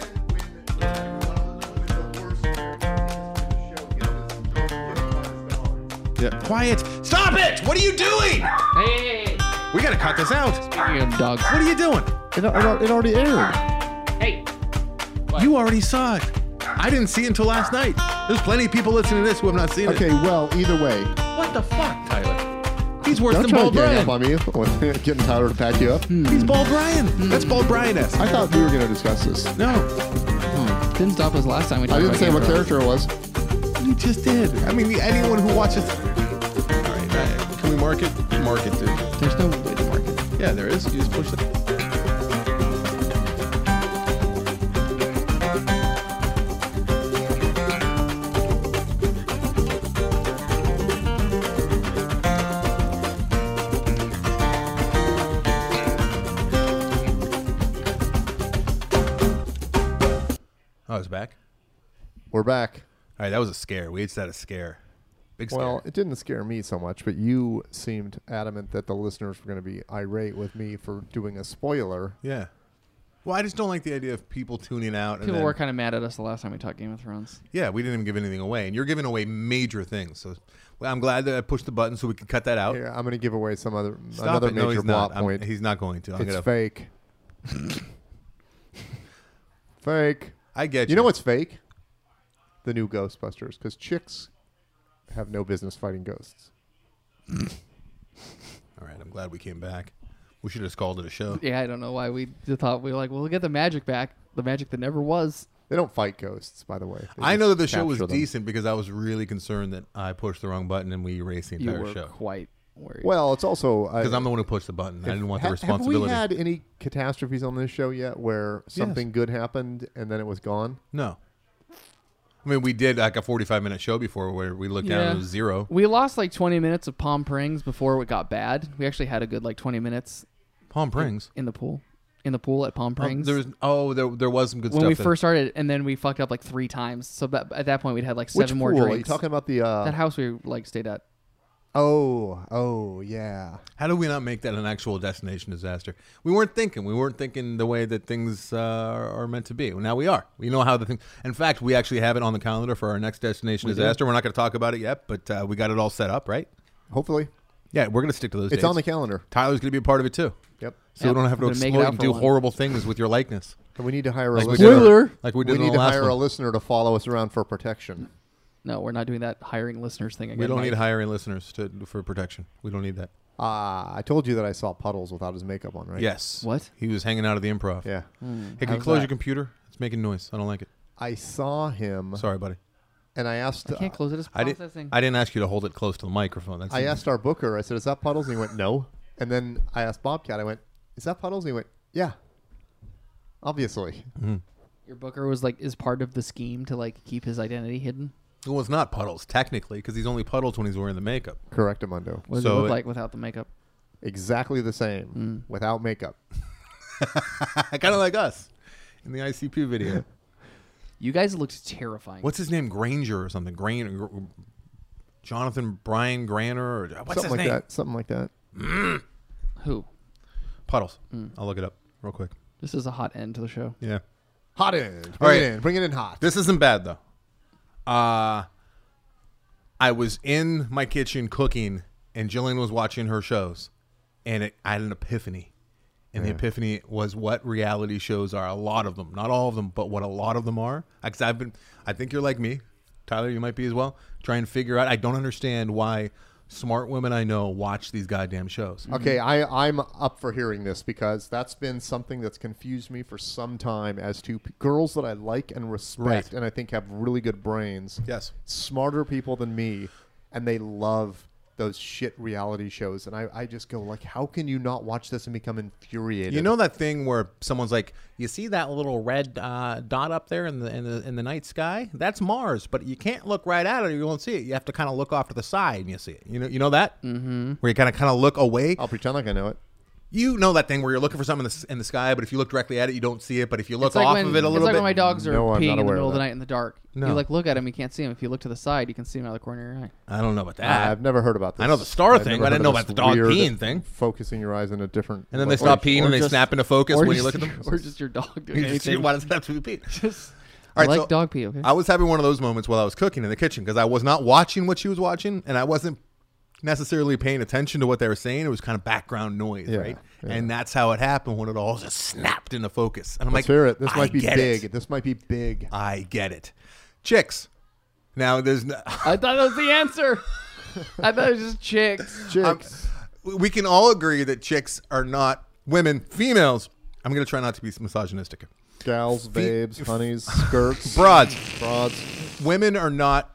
Yeah. Quiet. Stop it! What are you doing? Hey, We gotta cut this out. speaking of dogs. What are you doing? It, it, it already aired. Hey, You already saw it. I didn't see it until last night. There's plenty of people listening to this who have not seen Okay, it. well, either way. What the fuck, Tyler? He's worse Don't than try to Bald gang up Brian. on me. Getting Tyler to pack you up. He's Bald Brian. That's Bald Brian-esque. I thought we were going to discuss this. No, didn't stop us last time we talked I didn't about say Game what of Thrones. character it was. you just did. I mean, anyone who watches. All right, uh, can we mark it? Mark it, dude. There's no way to mark it. Yeah, there is. You just push it. Oh, it's back. We're back. All right, that was a scare. We just had a scare. Big scare. Well, it didn't scare me so much, but you seemed adamant that the listeners were going to be irate with me for doing a spoiler. yeah. Well, I just don't like the idea of people tuning out. And People then, were kind of mad at us the last time we talked Game of Thrones. yeah, we didn't even give anything away, and you're giving away major things. So, well, I'm glad that I pushed the button so we could cut that out. Here, I'm going to give away some other Stop another it. No, major he's not. plot I'm- point. he's not going to. I'm It's gonna, fake. Fake. I get you. You know what's fake? The new Ghostbusters, because chicks have no business fighting ghosts. All right, I'm glad we came back. We should have just called it a show. Yeah, I don't know why we just thought we were like, well, we'll get the magic back, the magic that never was. They don't fight ghosts, by the way. They I just know that the show was capture them. decent because I was really concerned that I pushed the wrong button and we erased the You entire were show. quite worried. Well, it's also Because I'm the one who pushed the button. I didn't want the ha- responsibility. Have we had any catastrophes on this show yet where something good happened and then it was gone? No. I mean, we did like a forty-five minute show before where we looked down Yeah. and it was zero. we lost like twenty minutes of Palm Springs before it got bad. We actually had a good like twenty minutes Palm Springs. in the pool. In the pool at Palm Oh, Springs. there was, oh, there, there was some good when stuff. we then. first started, and then we fucked up like three times. So that, at that point, we'd had like Which seven more pool? Are you drinks. talking about the... Uh, that house we like stayed at. oh, oh, yeah. How did we not make that an actual destination disaster? We weren't thinking. We weren't thinking the way that things uh, are, are meant to be. Well, now we are. We know how the thing. In fact, we actually have it on the calendar for our next destination We do. disaster. We're not going to talk about it yet, but uh, we got it all set up, right? Hopefully. Yeah, we're going to stick to those. It's dates. on the calendar. Tyler's going to be a part of it too, Yep. so Yep, we don't have to I'm gonna make it exploit out and for do one. horrible things with your likeness, And we need to hire a like we listener. did, Spoiler! like we We, did in need the to last hire one. a listener to follow us around for protection. No, we're not doing that hiring listeners thing again. We don't Mike. need hiring listeners to for protection. We don't need that. Ah, I told you that I saw Puddles without his makeup on, right? Yes. What? He was hanging out at the improv. Yeah. Hey, can you How's close that? your computer? It's making noise. I don't like it. I saw him, Sorry, buddy. and I asked. I can't close it. It's I processing. didn't. I didn't ask you to hold it close to the microphone. That's I asked our booker. I said, "Is that Puddles?" And he went, "No." And then I asked Bobcat. I went, "Is that Puddles?" And he went, Yeah. Obviously. Your booker was like is part of the scheme to like keep his identity hidden. Well, it's not Puddles technically because he's only Puddles when he's wearing the makeup. Correct, Amundo. What does So it look it- like without the makeup? Exactly the same without makeup. kind of like us in the I C P video. You guys looked terrifying. What's his name? Granger or something? Grain, Jonathan Brian Granner or what's Something his like name? that. Something like that. Who? Puddles. I'll look it up real quick. This is a hot end to the show. Yeah. Hot in. Bring All right. it in. Bring it in hot. This isn't bad though. Uh I was in my kitchen cooking, and Jillian was watching her shows, and it, I had an epiphany. And the Yeah. epiphany was what reality shows are. A lot of them, not all of them, but what a lot of them are. Because I've been, I think you're like me, Tyler. You might be as well. Trying to figure out. I don't understand why smart women I know watch these goddamn shows. Okay, I, I'm up for hearing this because that's been something that's confused me for some time as to p- girls that I like and respect Right. and I think have really good brains. Yes. Smarter people than me, and they love those shit reality shows. And I, I just go like, how can you not watch this and become infuriated? You know that thing where someone's like, "You see that little red uh, dot up there in the in the in the night sky? That's Mars, but you can't look right at it; or you won't see it. You have to kind of look off to the side, and you see it. You know, you know that, mm-hmm. where you kind of kind of look away. I'll pretend like I know it. You know that thing where you're looking for something in the, s- in the sky, but if you look directly at it, you don't see it. But if you look It's like off when, of it a it's little like bit, when my dogs are No, I'm peeing not in the aware middle of of the that. night in the dark. No. You like look at him, you can't see him. If you look to the side, you can see him out of the corner of your eye. I don't know about Uh, that. I've never heard about this. I know the star I've thing, never but I heard didn't know of about this the dog weird peeing thing. Focusing your eyes in a different. And then they like- stop or- peeing or and they just- snap into focus or when you just- look at them. Or just your dog doing You just see anything. why does it have to be peed? Just, All right, I like so dog pee, okay? I was having one of those moments while I was cooking in the kitchen because I was not watching what she was watching, and I wasn't necessarily paying attention to what they were saying. It was kind of background noise, Yeah, right? yeah. And that's how it happened when it all just snapped into focus. And I'm Let's like, hear it. This I might be get big. it. This might be big. I get it. Chicks. Now there's no, I thought that was the answer. I thought it was just chicks. Chicks. we can all agree that chicks are not women, females. I'm going to try not to be misogynistic. Gals, babes, honeys, skirts, Broads. broads. Women are not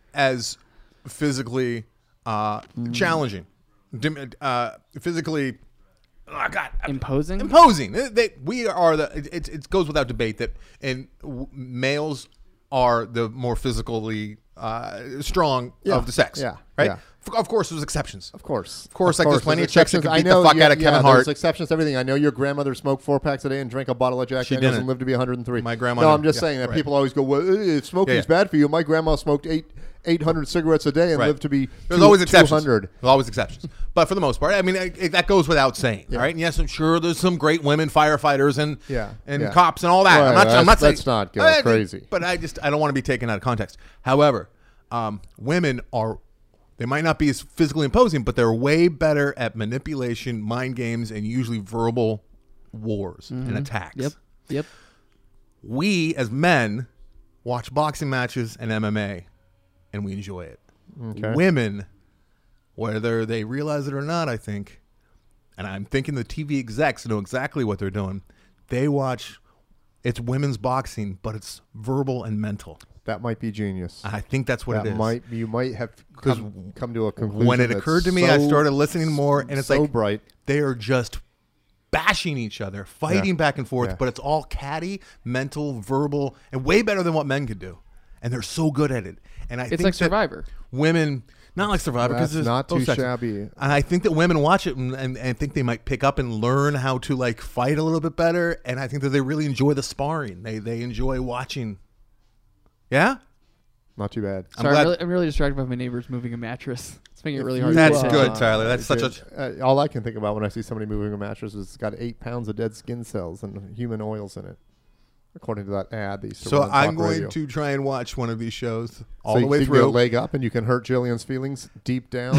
as physically uh, challenging, Dim- uh, physically. Oh God, Imposing? imposing. They, they- we are the. It, it, it goes without debate that, and w- males are the more physically uh, strong Yeah, of the sex. yeah, right. yeah. F- Of course, there's exceptions. Of course. Of course, like there's plenty of chicks that exceptions. can I beat the know, fuck yeah, out of yeah, Kevin there's Hart. exceptions to everything. I know your grandmother smoked four packs a day and drank a bottle of Jack She Daniels didn't. and lived to be one hundred three. My grandma No, didn't. I'm just Yeah, saying that right. people always go, well, if smoking's Yeah, yeah. bad for you. My grandma smoked eight, eight hundred cigarettes a day and Right. lived to be There's two- always exceptions. two hundred. There's always exceptions. But for the most part, I mean, it, it- that goes without saying. Yeah. All right. And yes, I'm sure there's some great women firefighters and Yeah, and yeah. cops and all that. Right, I'm not. I'm that's- not saying let's not go I- crazy. But I just I don't want to be taken out of context. However, um, women are. They might not be as physically imposing, but they're way better at manipulation, mind games, and usually verbal wars and attacks. Yep. Yep. We as men watch boxing matches and M M A, and we enjoy it. Okay. Women, whether they realize it or not, I think, and I'm thinking the T V execs know exactly what they're doing. They watch, it's women's boxing, but it's verbal and mental. That might be genius. I think that's what that it is. might you might have 'Cause come, come to a conclusion. when it that's occurred to me, so, I started listening more, and it's so like bright. they are just bashing each other, fighting Yeah. back and forth, Yeah. but it's all catty, mental, verbal, and way better than what men could do. And they're so good at it. And I It's think like that Survivor. Women, not like Survivor, because That's there's not those too sections. shabby. And I think that women watch it and, and, and think they might pick up and learn how to like fight a little bit better. And I think that they really enjoy the sparring. They they enjoy watching. Yeah, Not too bad. I'm Sorry, I'm, glad- really, I'm really distracted by my neighbors moving a mattress. It's making it really hard. That's to Uh, good, Tyler. That's such a. Uh, all I can think about when I see somebody moving a mattress is it's got eight pounds of dead skin cells and human oils in it, according to that ad. That used to So run on I'm talk going radio. to try and watch one of these shows all so the you- way so you can go through. leg up, and you can hurt Jillian's feelings deep down.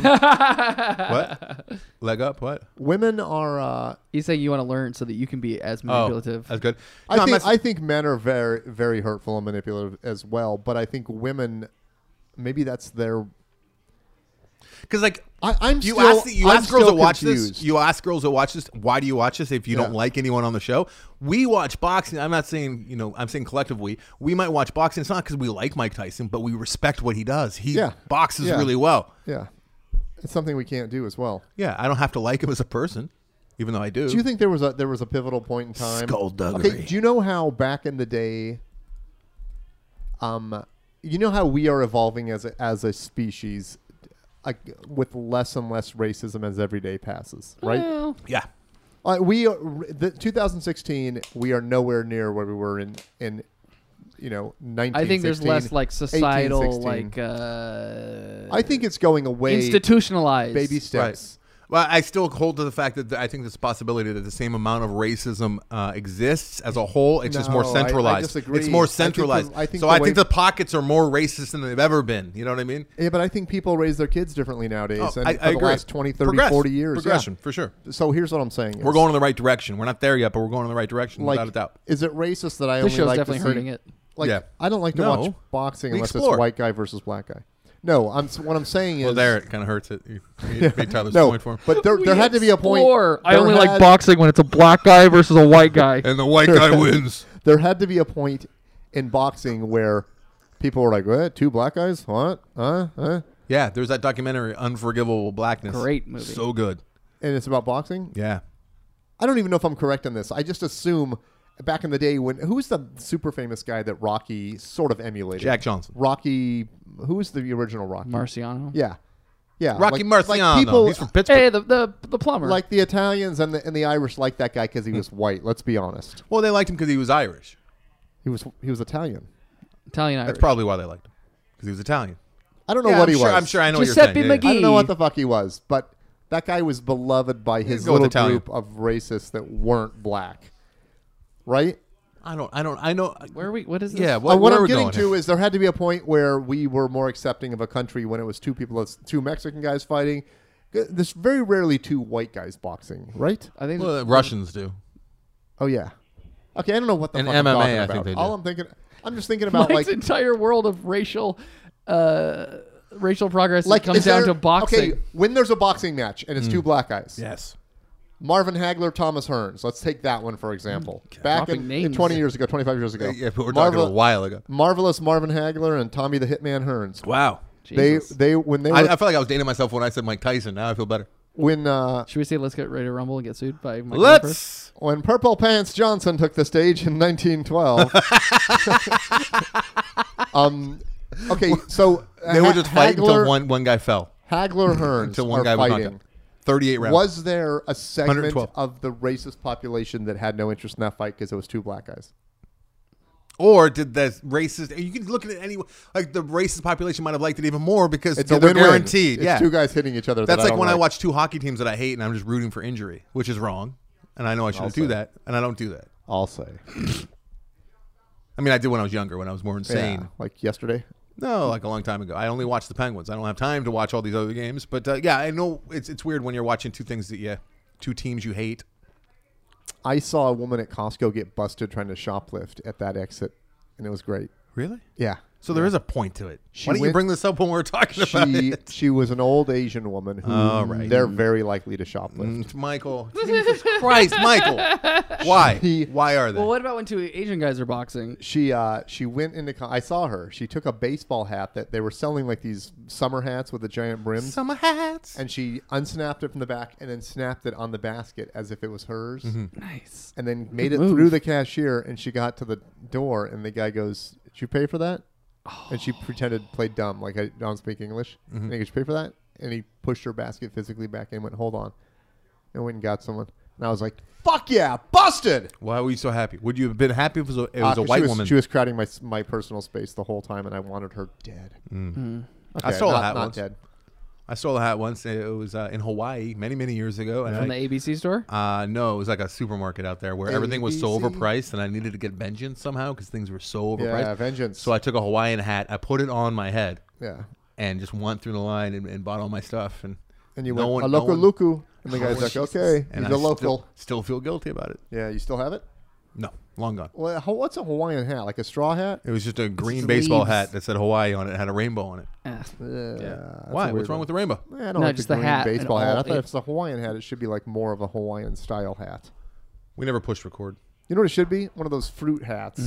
What? Leg up? What? Women are. Uh, He's saying you want to learn so that you can be as Oh, manipulative. that's good. I No, I'm think not- I think men are very very hurtful and manipulative as well, but I think women, maybe that's their. Because like I, I'm you still, ask the, you I'm ask girls still that watch confused. this. You ask girls that watch this. Why do you watch this if you don't Yeah. like anyone on the show? We watch boxing. I'm not saying you know. I'm saying collectively. We might watch boxing. It's not because we like Mike Tyson, but we respect what he does. He Yeah. boxes Yeah. really well. Yeah, it's something we can't do as well. Yeah, I don't have to like him as a person. even though I do. Do you think there was a there was a pivotal point in time? Skullduggery. Okay. Do you know how back in the day? Um, you know how we are evolving as a, as a species, like with less and less racism as every day passes, right? Well, Yeah. Uh, we are, the twenty sixteen. We are nowhere near where we were in in you know nineteen. I think there's less like societal, eighteen, like uh, I think it's going away. institutionalized Baby steps. Well, I still hold to the fact that th- I think there's a possibility that the same amount of racism uh, exists as a whole. It's just more No, I- I centralized. disagree. It's more I think the- centralized. I think so the I way- think the pockets are more racist than they've ever been. You know what I mean? Yeah, but I think people raise their kids differently nowadays. Oh, and I, for I the agree. last twenty, thirty, Progress. forty years. yeah. Progression, for sure. So here's what I'm saying. We're is, going in the right direction. We're not there yet, but we're going in the right direction like, without a doubt. is it racist that I This only show's like definitely to see, hurting it. Like, Yeah. I don't like to No. watch boxing We unless explore. it's white guy versus black guy. No, I'm what I'm saying is Well, there it kind of hurts it. You, you made Tyler's no, point for him. but there there had to be a point. Explore. I there only had- like boxing when it's a black guy versus a white guy. And the white guy wins. There had to be a point in boxing where people were like, "What? Two black guys? What? Huh? Huh?" Yeah, there's that documentary, Unforgivable Blackness. Great movie. So good. And it's about boxing. Yeah. I don't even know if I'm correct on this. I just assume back in the day when who's the super famous guy that Rocky sort of emulated? Jack Johnson. Rocky. Who was the original Rocky? Marciano. Yeah, yeah. Rocky like, Marciano. Like people, He's from Pittsburgh. Hey, the the the plumber. like the Italians and the and the Irish liked that guy because he was white. Let's be honest. Well, they liked him because he was Irish. He was he was Italian. Italian Irish. That's probably why they liked him. Because he was Italian. I don't know Yeah, what I'm he sure, was. I'm sure I know Giuseppe what you're saying. Yeah, I don't know McGee. what the fuck he was, but that guy was beloved by his go with little Italian. group of racists that weren't black. Right? I don't. I don't. I know. Where are we? What is this? Yeah. Uh, What, what where I'm are we getting going to here? is there had to be a point where we were more accepting of a country when it was two people, two Mexican guys fighting. There's very rarely two white guys boxing, right? I think Well, the Russians do. Oh yeah. Okay, I don't know what the In fuck M M A, I'm talking I about. think they do. All I'm thinking, I'm just thinking about Mike's like, entire world of racial, uh, racial progress like comes is down there- to boxing. Okay, when there's a boxing match and it's two black guys. Yes. Marvin Hagler, Thomas Hearns. Let's take that one for example. Back Dropping in, names. in twenty years ago, twenty-five years ago. Yeah, but we're Marvel- talking a while ago. Marvelous Marvin Hagler and Tommy the Hitman Hearns. Wow. Jesus. They they when they were I, I felt like I was dating myself when I said Mike Tyson. Now I feel better. when uh, Should we say let's get ready to rumble and get sued by Mike first? Let's. when Purple Pants Johnson took the stage in nineteen twelve. um, okay, so uh, They were Ha- just fighting Hagler, until one one guy fell. Hagler Hearns Until one are guy was knocked fighting. out. Thirty-eight rounds. Was there a segment one twelve. of the racist population that had no interest in that fight because it was two black guys? Or did the racist? You can look at it any like the racist population might have liked it even more because It's they're a win-win. guaranteed. It's yeah, two guys hitting each other. that's that like I don't when I like. watch two hockey teams that I hate and I'm just rooting for injury, which is wrong, and I know I shouldn't say. do that, and I don't do that. I'll say. I mean, I did when I was younger, when I was more insane. Yeah, like yesterday. No, like a long time ago. I only watch the Penguins. I don't have time to watch all these other games. But uh, yeah, I know it's it's weird when you're watching two things that you, two teams you hate. I saw a woman at Costco get busted trying to shoplift at that exit, and it was great. Really? Yeah. So there is a point to it. She Why don't you went- bring this up when we're talking about She it? she was an old Asian woman who All right. they're very likely to shoplift. Mm, Michael, Jesus Christ, Michael, why? She- Why are they? Well, what about when two Asian guys are boxing? She uh she went into co- I saw her. She took a baseball hat that they were selling like these summer hats with the giant brims, Summer hats. and she unsnapped it from the back and then snapped it on the basket as if it was hers, Nice. and then made it move. through the cashier. And she got to the door, and the guy goes, "Did you pay for that?" And she pretended played dumb, like I don't speak English. And he goes, "Did you pay for that?" And he pushed her basket physically back and went, "Hold on," and went and got someone. And I was like, "Fuck yeah, busted!" Why were you so happy? Would you have been happy if it was a, it Uh, was a 'cause white she was, woman? She was crowding my my personal space the whole time, and I wanted her dead. Mm. Okay, I saw not, that not once. dead. I stole a hat once. It was uh, in Hawaii many, many years ago. And From I, the A B C store? Uh, no, it was like a supermarket out there where everything was so A B C? overpriced, and I needed to get vengeance somehow because things were so overpriced. Yeah, vengeance. So I took a Hawaiian hat, I put it on my head, yeah, and just went through the line and, and bought all my stuff. And and you no went one- a no local one- luku, and the Oh, guy's like, Jesus. "Okay, and he's I a local." Still, still feel guilty about it. Yeah, you still have it. No, long gone. Well, how, what's a Hawaiian hat? Like a straw hat? It was just a green just baseball leaves. hat that said Hawaii on it. It had a rainbow on it. Eh. Yeah. that's Why? a What's weird wrong with the rainbow? one. Eh, I don't No, like just the the green hat and baseball hat. all I thought it- if it's a Hawaiian hat, it should be like more of a Hawaiian style hat. We never pushed record. You know what it should be? One of those fruit hats. Mm.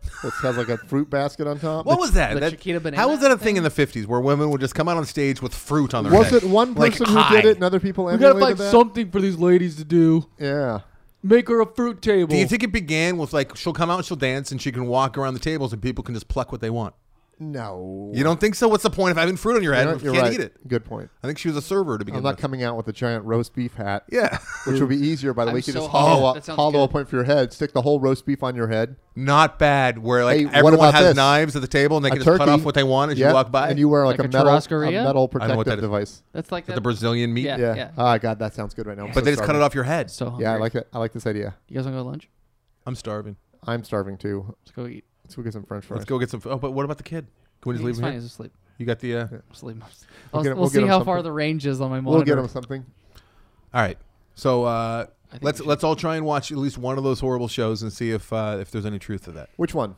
It has like a fruit basket on top. What was that? the that Chiquita banana how was that a thing thing? in the fifties where women would just come out on stage with fruit on their Was head? it one Like, person who hi. did it and other people We emulated gotta find that? something for these ladies to do. Yeah. Make her a fruit table. Do you think it began with like she'll come out and she'll dance and she can walk around the tables and people can just pluck what they want? No. You don't think so? What's the point of having fruit on your head You're, if you you're can't right. eat it? Good point. I think she was a server to begin I'm not with. coming out with a giant roast beef hat. Yeah. Which would be easier, by the I'm way. You could so just hungry. hollow, That up, sounds hollow a good. point for your head, stick the whole roast beef on your head. Not bad. Where like Hey, what everyone about has this? knives at the table and they A can just cut turkey. off what they want as Yeah, you walk by. and you wear like, Like a, a metal, a churrascaria? metal I know what that protective is. device. That's like the that. Brazilian meat. Yeah. Yeah. Oh, God, that sounds good right now. I'm But so they just cut starving. it off your head. So hungry. Yeah, I like it. I like this idea. You guys want to go to lunch? I'm starving. I'm starving too. Let's go eat. Let's go get some French fries. Let's go get some. Oh, but what about the kid? Can we just leave He's him fine. here? He's asleep. You got the. Uh, Asleep. We'll We'll, get him- we'll we'll get see him how far something. the range is on my monitor. We'll get him something. All right. So uh, think let's we should- let's all try and watch at least one of those horrible shows and see if uh, if there's any truth to that. Which one?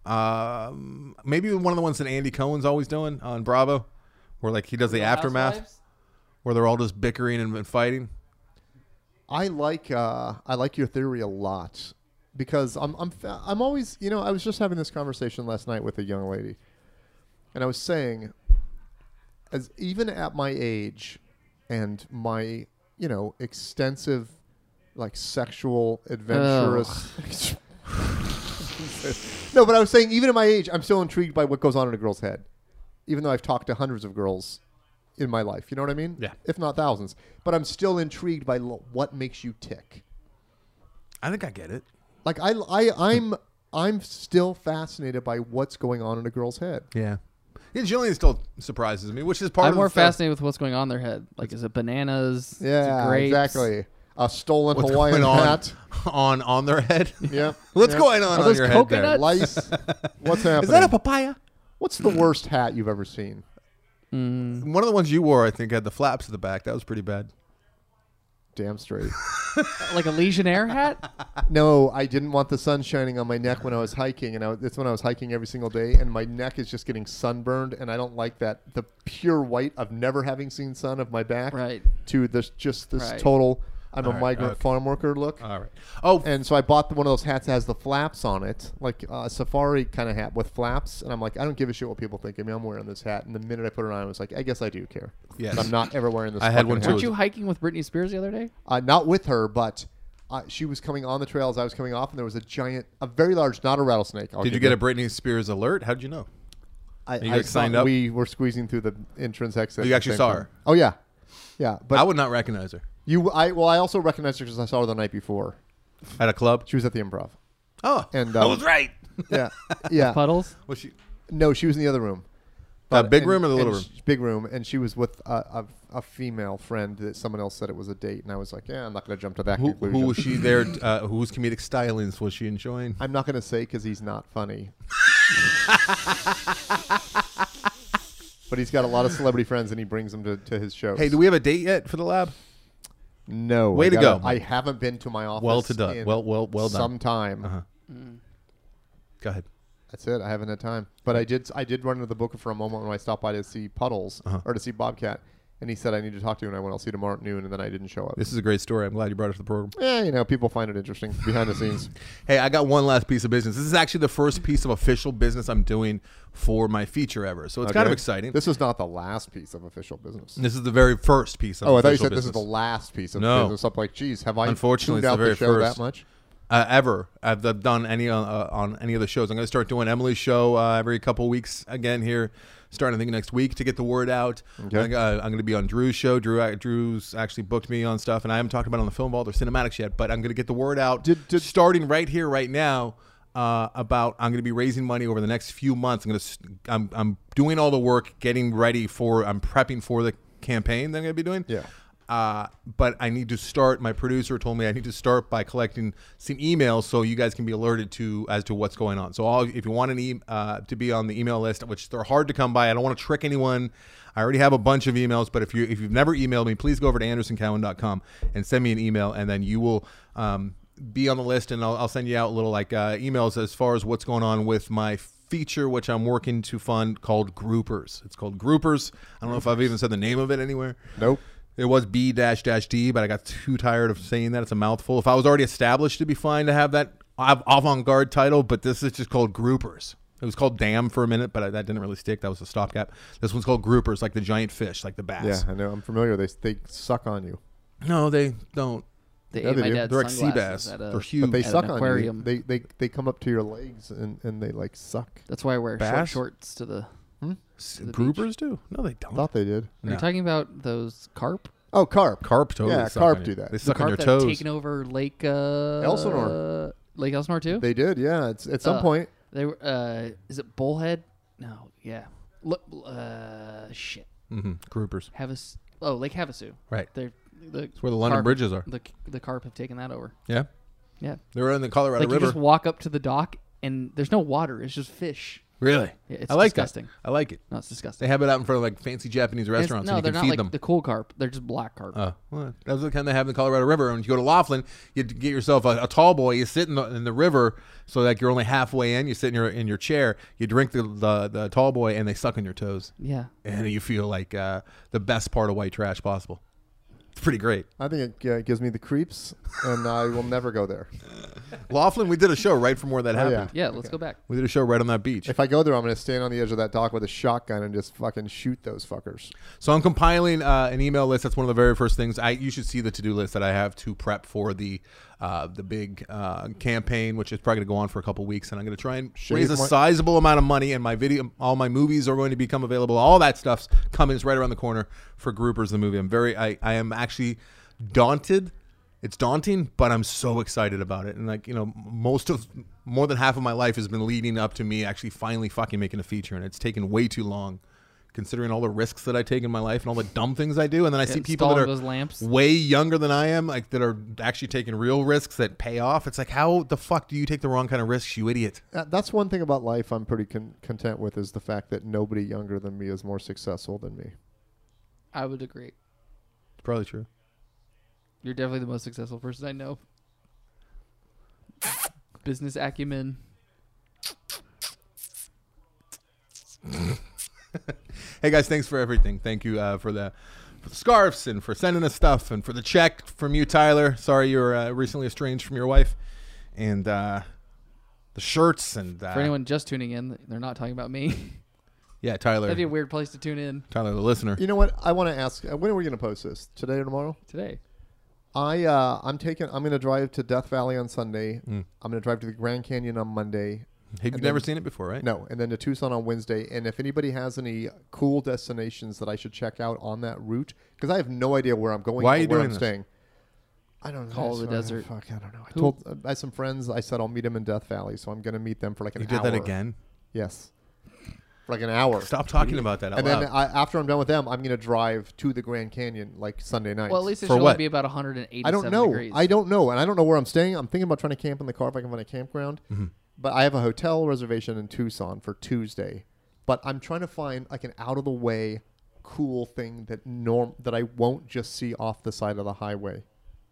Um, maybe one of the ones that Andy Cohen's always doing on Bravo, where like he does the Real aftermath, Housewives? where they're all just bickering and, and fighting. I like uh, I like your theory a lot because I'm I'm fa- I'm always you know I was just having this conversation last night with a young lady, and I was saying, as even at my age, and my you know extensive, like sexual adventurous. No, but I was saying even at my age, I'm still intrigued by what goes on in a girl's head, even though I've talked to hundreds of girls in my life. You know what I mean? Yeah. If not thousands. But I'm still intrigued by lo- what makes you tick. I think I get it. Like I, I, I'm, I'm still fascinated by what's going on in a girl's head. Yeah. Yeah, Jillian still surprises me, which is part I'm of more the stuff- fascinated with what's going on in their head. Like, is it bananas? Is it Yeah, grapes? exactly. A stolen What's Hawaiian going on hat. on on their head. Yeah. What's yeah. going on Are on those your head there? coconuts? Lice. What's happening? Is that a papaya? What's the worst hat you've ever seen? Mm, One of the ones you wore, I think, had the flaps at the back. That was pretty bad. Damn straight. like a Legionnaire hat? No, I didn't want the sun shining on my neck when I was hiking, and I, that's when I was hiking every single day, and my neck is just getting sunburned, and I don't like that. The pure white of never having seen sun of my back Right. to this just this Right. total I'm All a right, migrant okay. farm worker look. All right. Oh, And so I bought the, one of those hats that has the flaps on it, like a safari kind of hat with flaps. And I'm like, I don't give a shit what people think of me. I'm wearing this hat. And the minute I put it on, I was like, I guess I do care. Yes. I'm not ever wearing this. I had fucking one hat. too. Weren't you hiking with Britney Spears the other day? Uh, not with her, but uh, she was coming on the trails. I was coming off, and there was a giant, a very large, not a rattlesnake. I'll did you give get a Britney Spears alert? How'd you know? I, you I like signed saw- up? We were squeezing through the entrance exit. Oh, you at the actually same saw time. her? Oh yeah, yeah. But I would not recognize her you, I well, I also recognized her because I saw her the night before. at a club. She was at the Improv. Oh, And, I um, was right. Yeah, yeah. Puddles? Was she? No, she was in the other room. The But- big and- room or the little and room? sh- Big room, and she was with a, a, a female friend that someone else said it was a date, and I was like, yeah, I'm not going to jump to that Who, conclusion. who was she there? Uh, whose comedic stylings was she enjoying? I'm not going to say because he's not funny. But he's got a lot of celebrity friends, and he brings them to, to his shows. Hey, do we have a date yet for the lab? No. Way I to gotta- go. I haven't been to my office. Well to done. in Well, well, well done. Some time. Uh-huh. Go ahead. That's it. I haven't had time. But I did. I did run into the booker for a moment when I stopped by to see Puddles Uh-huh. or to see Bobcat, and he said I need to talk to you, and I went. I'll see you tomorrow at noon, and then I didn't show up. This is a great story. I'm glad you brought it to the program. Yeah, you know, people find it interesting behind the scenes. Hey, I got one last piece of business. This is actually the first piece of official business I'm doing for my feature ever. So it's kind of Okay? exciting. This, This is not the last piece of official business. is the very first piece of Oh, I thought you official said business. this is the last piece of No. business. I'm like, geez, have I Unfortunately, tuned it's out the very the show first. that much? Uh, ever I've d- done any uh, uh, on any of the shows. I'm going to start doing Emily's show uh, every couple weeks again here, starting I think next week to get the word out. Okay. I think, uh, I'm going to be on Drew's show. Drew uh, Drew's actually booked me on stuff, and I haven't talked about it on the Film Vault or Cinematics yet. But I'm going to get the word out, Did- did- starting right here, right now. Uh, about I'm going to be raising money over the next few months. I'm going to I'm I'm doing all the work, getting ready for. I'm prepping for the campaign that I'm going to be doing. Yeah. Uh, but I need to start. My producer told me I need to start by collecting some emails so you guys can be alerted to as to what's going on. So all, if you want an e- uh, to be on the email list, which they're hard to come by, I don't want to trick anyone. I already have a bunch of emails, but if you if you've never emailed me, please go over to anderson cowan dot com and send me an email, and then you will um, be on the list, and I'll, I'll send you out little like uh, emails as far as what's going on with my feature, which I'm working to fund called Groupers. It's called Groupers. I don't know if I've even said the name of it anywhere. Nope. It was B dash dash D, but I got too tired of saying that. It's a mouthful. If I was already established, it'd be fine to have that av- avant-garde title, but this is just called Groupers. It was called Dam for a minute, but I, that didn't really stick. That was a stopgap. This one's called Groupers, like the giant fish, like the bass. Yeah, I know. I'm familiar. They they suck on you, No, they don't. They Yeah, ate they my do. dad's They're like sea sunglasses bass. at a- They're huge. but they At an suck on you. aquarium. They they they come up to your legs and and they like suck. That's why I wear short Bass? shorts to the. S- the Groupers do? No, they don't. Thought they did. Are No. you talking about those carp? Oh, carp. Carp totally. Yeah, suck carp on do you. that. They The suck the on carp your that toes. have taken over Lake uh, Elsinore. Lake Elsinore too. They did. Yeah. It's at some Uh, point. They were. Uh, is it Bullhead? No. Yeah. Look. Uh, shit. Mm-hmm. Groupers. Havas. Oh, Lake Havasu. Right. They're the. That's where the London carp- bridges are. The the carp have taken that over. Yeah. Yeah. They're in the Colorado Like you River. just walk up to the dock and there's no water. It's just fish. Really? Yeah, it's I like disgusting. that. I like it. No, it's disgusting. They have it out in front of like fancy Japanese And it's- restaurants, no, and you they're can not feed like them. the cool carp. They're just black carp. Oh, well, that's the kind they have in the Colorado River. And when you go to Laughlin, you get yourself a, a tall boy. You sit in the, in the river, so like you're only halfway in. You sit in your in your chair. You drink the the, the tall boy, and they suck on your toes, Yeah. and you feel like uh, the best part of white trash possible. It's pretty great. I think it uh, gives me the creeps, and I will never go there. Laughlin, we did a show right from where that Oh, happened. yeah. Yeah, let's go back. We did a show right on that beach. If I go there, I'm going to stand on the edge of that dock with a shotgun and just fucking shoot those fuckers. So I'm compiling uh, an email list. That's one of the very first things. I you should see the to-do list that I have to prep for the uh, the big uh, campaign, which is probably going to go on for a couple weeks. And I'm going to try and Shave raise a my- sizable amount of money. And my video, all my movies are going to become available. All that stuff's coming. It's right around the corner for Groupers, the movie. I'm very, I, I am actually daunted. It's daunting, but I'm so excited about it. And like, you know, most of, more than half of my life has been leading up to me actually finally fucking making a feature. And it's taken way too long, considering all the risks that I take in my life and all the dumb things I do. And then I see people that installing are those lamps. way younger than I am, like that are actually taking real risks that pay off. It's like, how the fuck do you take the wrong kind of risks, you idiot? Uh, That's one thing about life I'm pretty con- content with is the fact that nobody younger than me is more successful than me. I would agree. It's probably true. You're definitely the most successful person I know. Business acumen. Hey guys, thanks for everything. Thank you uh, for the for the scarves and for sending us stuff and for the check from you, Tyler. Sorry you were uh, recently estranged from your wife, and uh, the shirts and uh, For anyone just tuning in, they're not talking about me. yeah, Tyler, That'd be a weird place to tune in Tyler, the listener. You know what? I want to ask. Uh, when are we going to post this? Today or tomorrow? today. I uh, I'm taking. I'm going to drive to Death Valley on Sunday. Mm. I'm going to drive to the Grand Canyon on Monday. Hey, you've and never then- seen it before, right? No, and then to Tucson on Wednesday. And if anybody has any cool destinations that I should check out on that route, because I have no idea where I'm going. Why are or you where doing I'm this? staying. I don't know. Call of the So, uh, desert. Fuck, I don't know. I Who- told uh, I had some friends. I said I'll meet them in Death Valley, so I'm going to meet them for like an You hour. did that again. Yes, for like an hour. Stop talking about that out And loud. then I, after I'm done with them, I'm going to drive to the Grand Canyon like Sunday night. Well, at least it For should what? only be about one hundred eighty-seven I don't know. degrees. I don't know, and I don't know where I'm staying. I'm thinking about trying to camp in the car if I can find a campground. Mm-hmm. But I have a hotel reservation in Tucson for Tuesday. But I'm trying to find like an out of the way, cool thing that norm that I won't just see off the side of the highway.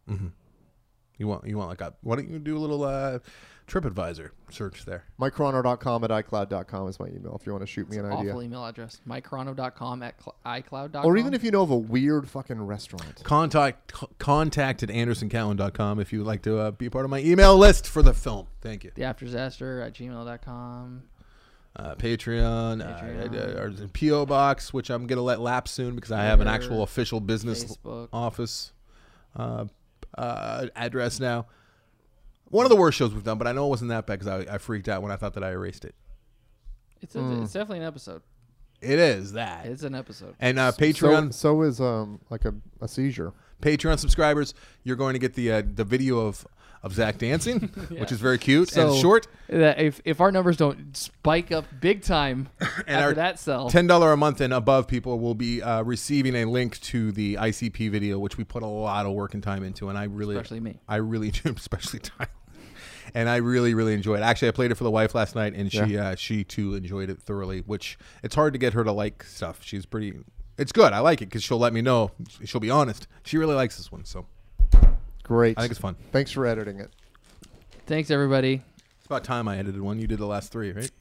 You want you want like a why don't you do a little uh, TripAdvisor search there? Mike Crono dot com at iCloud dot com is my email if you want to shoot me an idea. Awful email address. mike crono dot com at cl- icloud dot com. Or even if you know of a weird fucking restaurant. Contact c- contact at anderson cowan dot com if you'd like to uh, be part of my email list for the film. Thank you. the afterdisaster at gmail dot com. Uh, Patreon, Patreon. Uh, uh, our P O box, which I'm gonna let lapse soon because I have an Twitter, actual official business Facebook. office uh, uh, address now. One of the worst shows we've done, but I know it wasn't that bad because I, I freaked out when I thought that I erased it. It's, a, it's definitely an episode. It is that. It's an episode. And uh, So, Patreon so is um like a, a seizure. Patreon subscribers, you're going to get the uh, the video of, of Zach dancing, which is very cute So and short. that if if our numbers don't spike up big time after our that sell, ten dollars a month and above people will be uh, receiving a link to the I C P video, which we put a lot of work and time into, and I really, especially me. I really do, especially Tyler. And I really, really enjoyed it. Actually, I played it for the wife last night, and she, Yeah. uh, she too enjoyed it thoroughly. Which it's hard to get her to like stuff. She's pretty. It's good. I like it because she'll let me know. She'll be honest. She really likes this one, so Great. I think it's fun. Thanks for editing it. Thanks everybody. It's about time I edited one. You did the last three, right?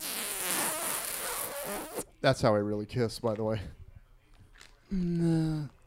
That's how I really kiss, by the way. No.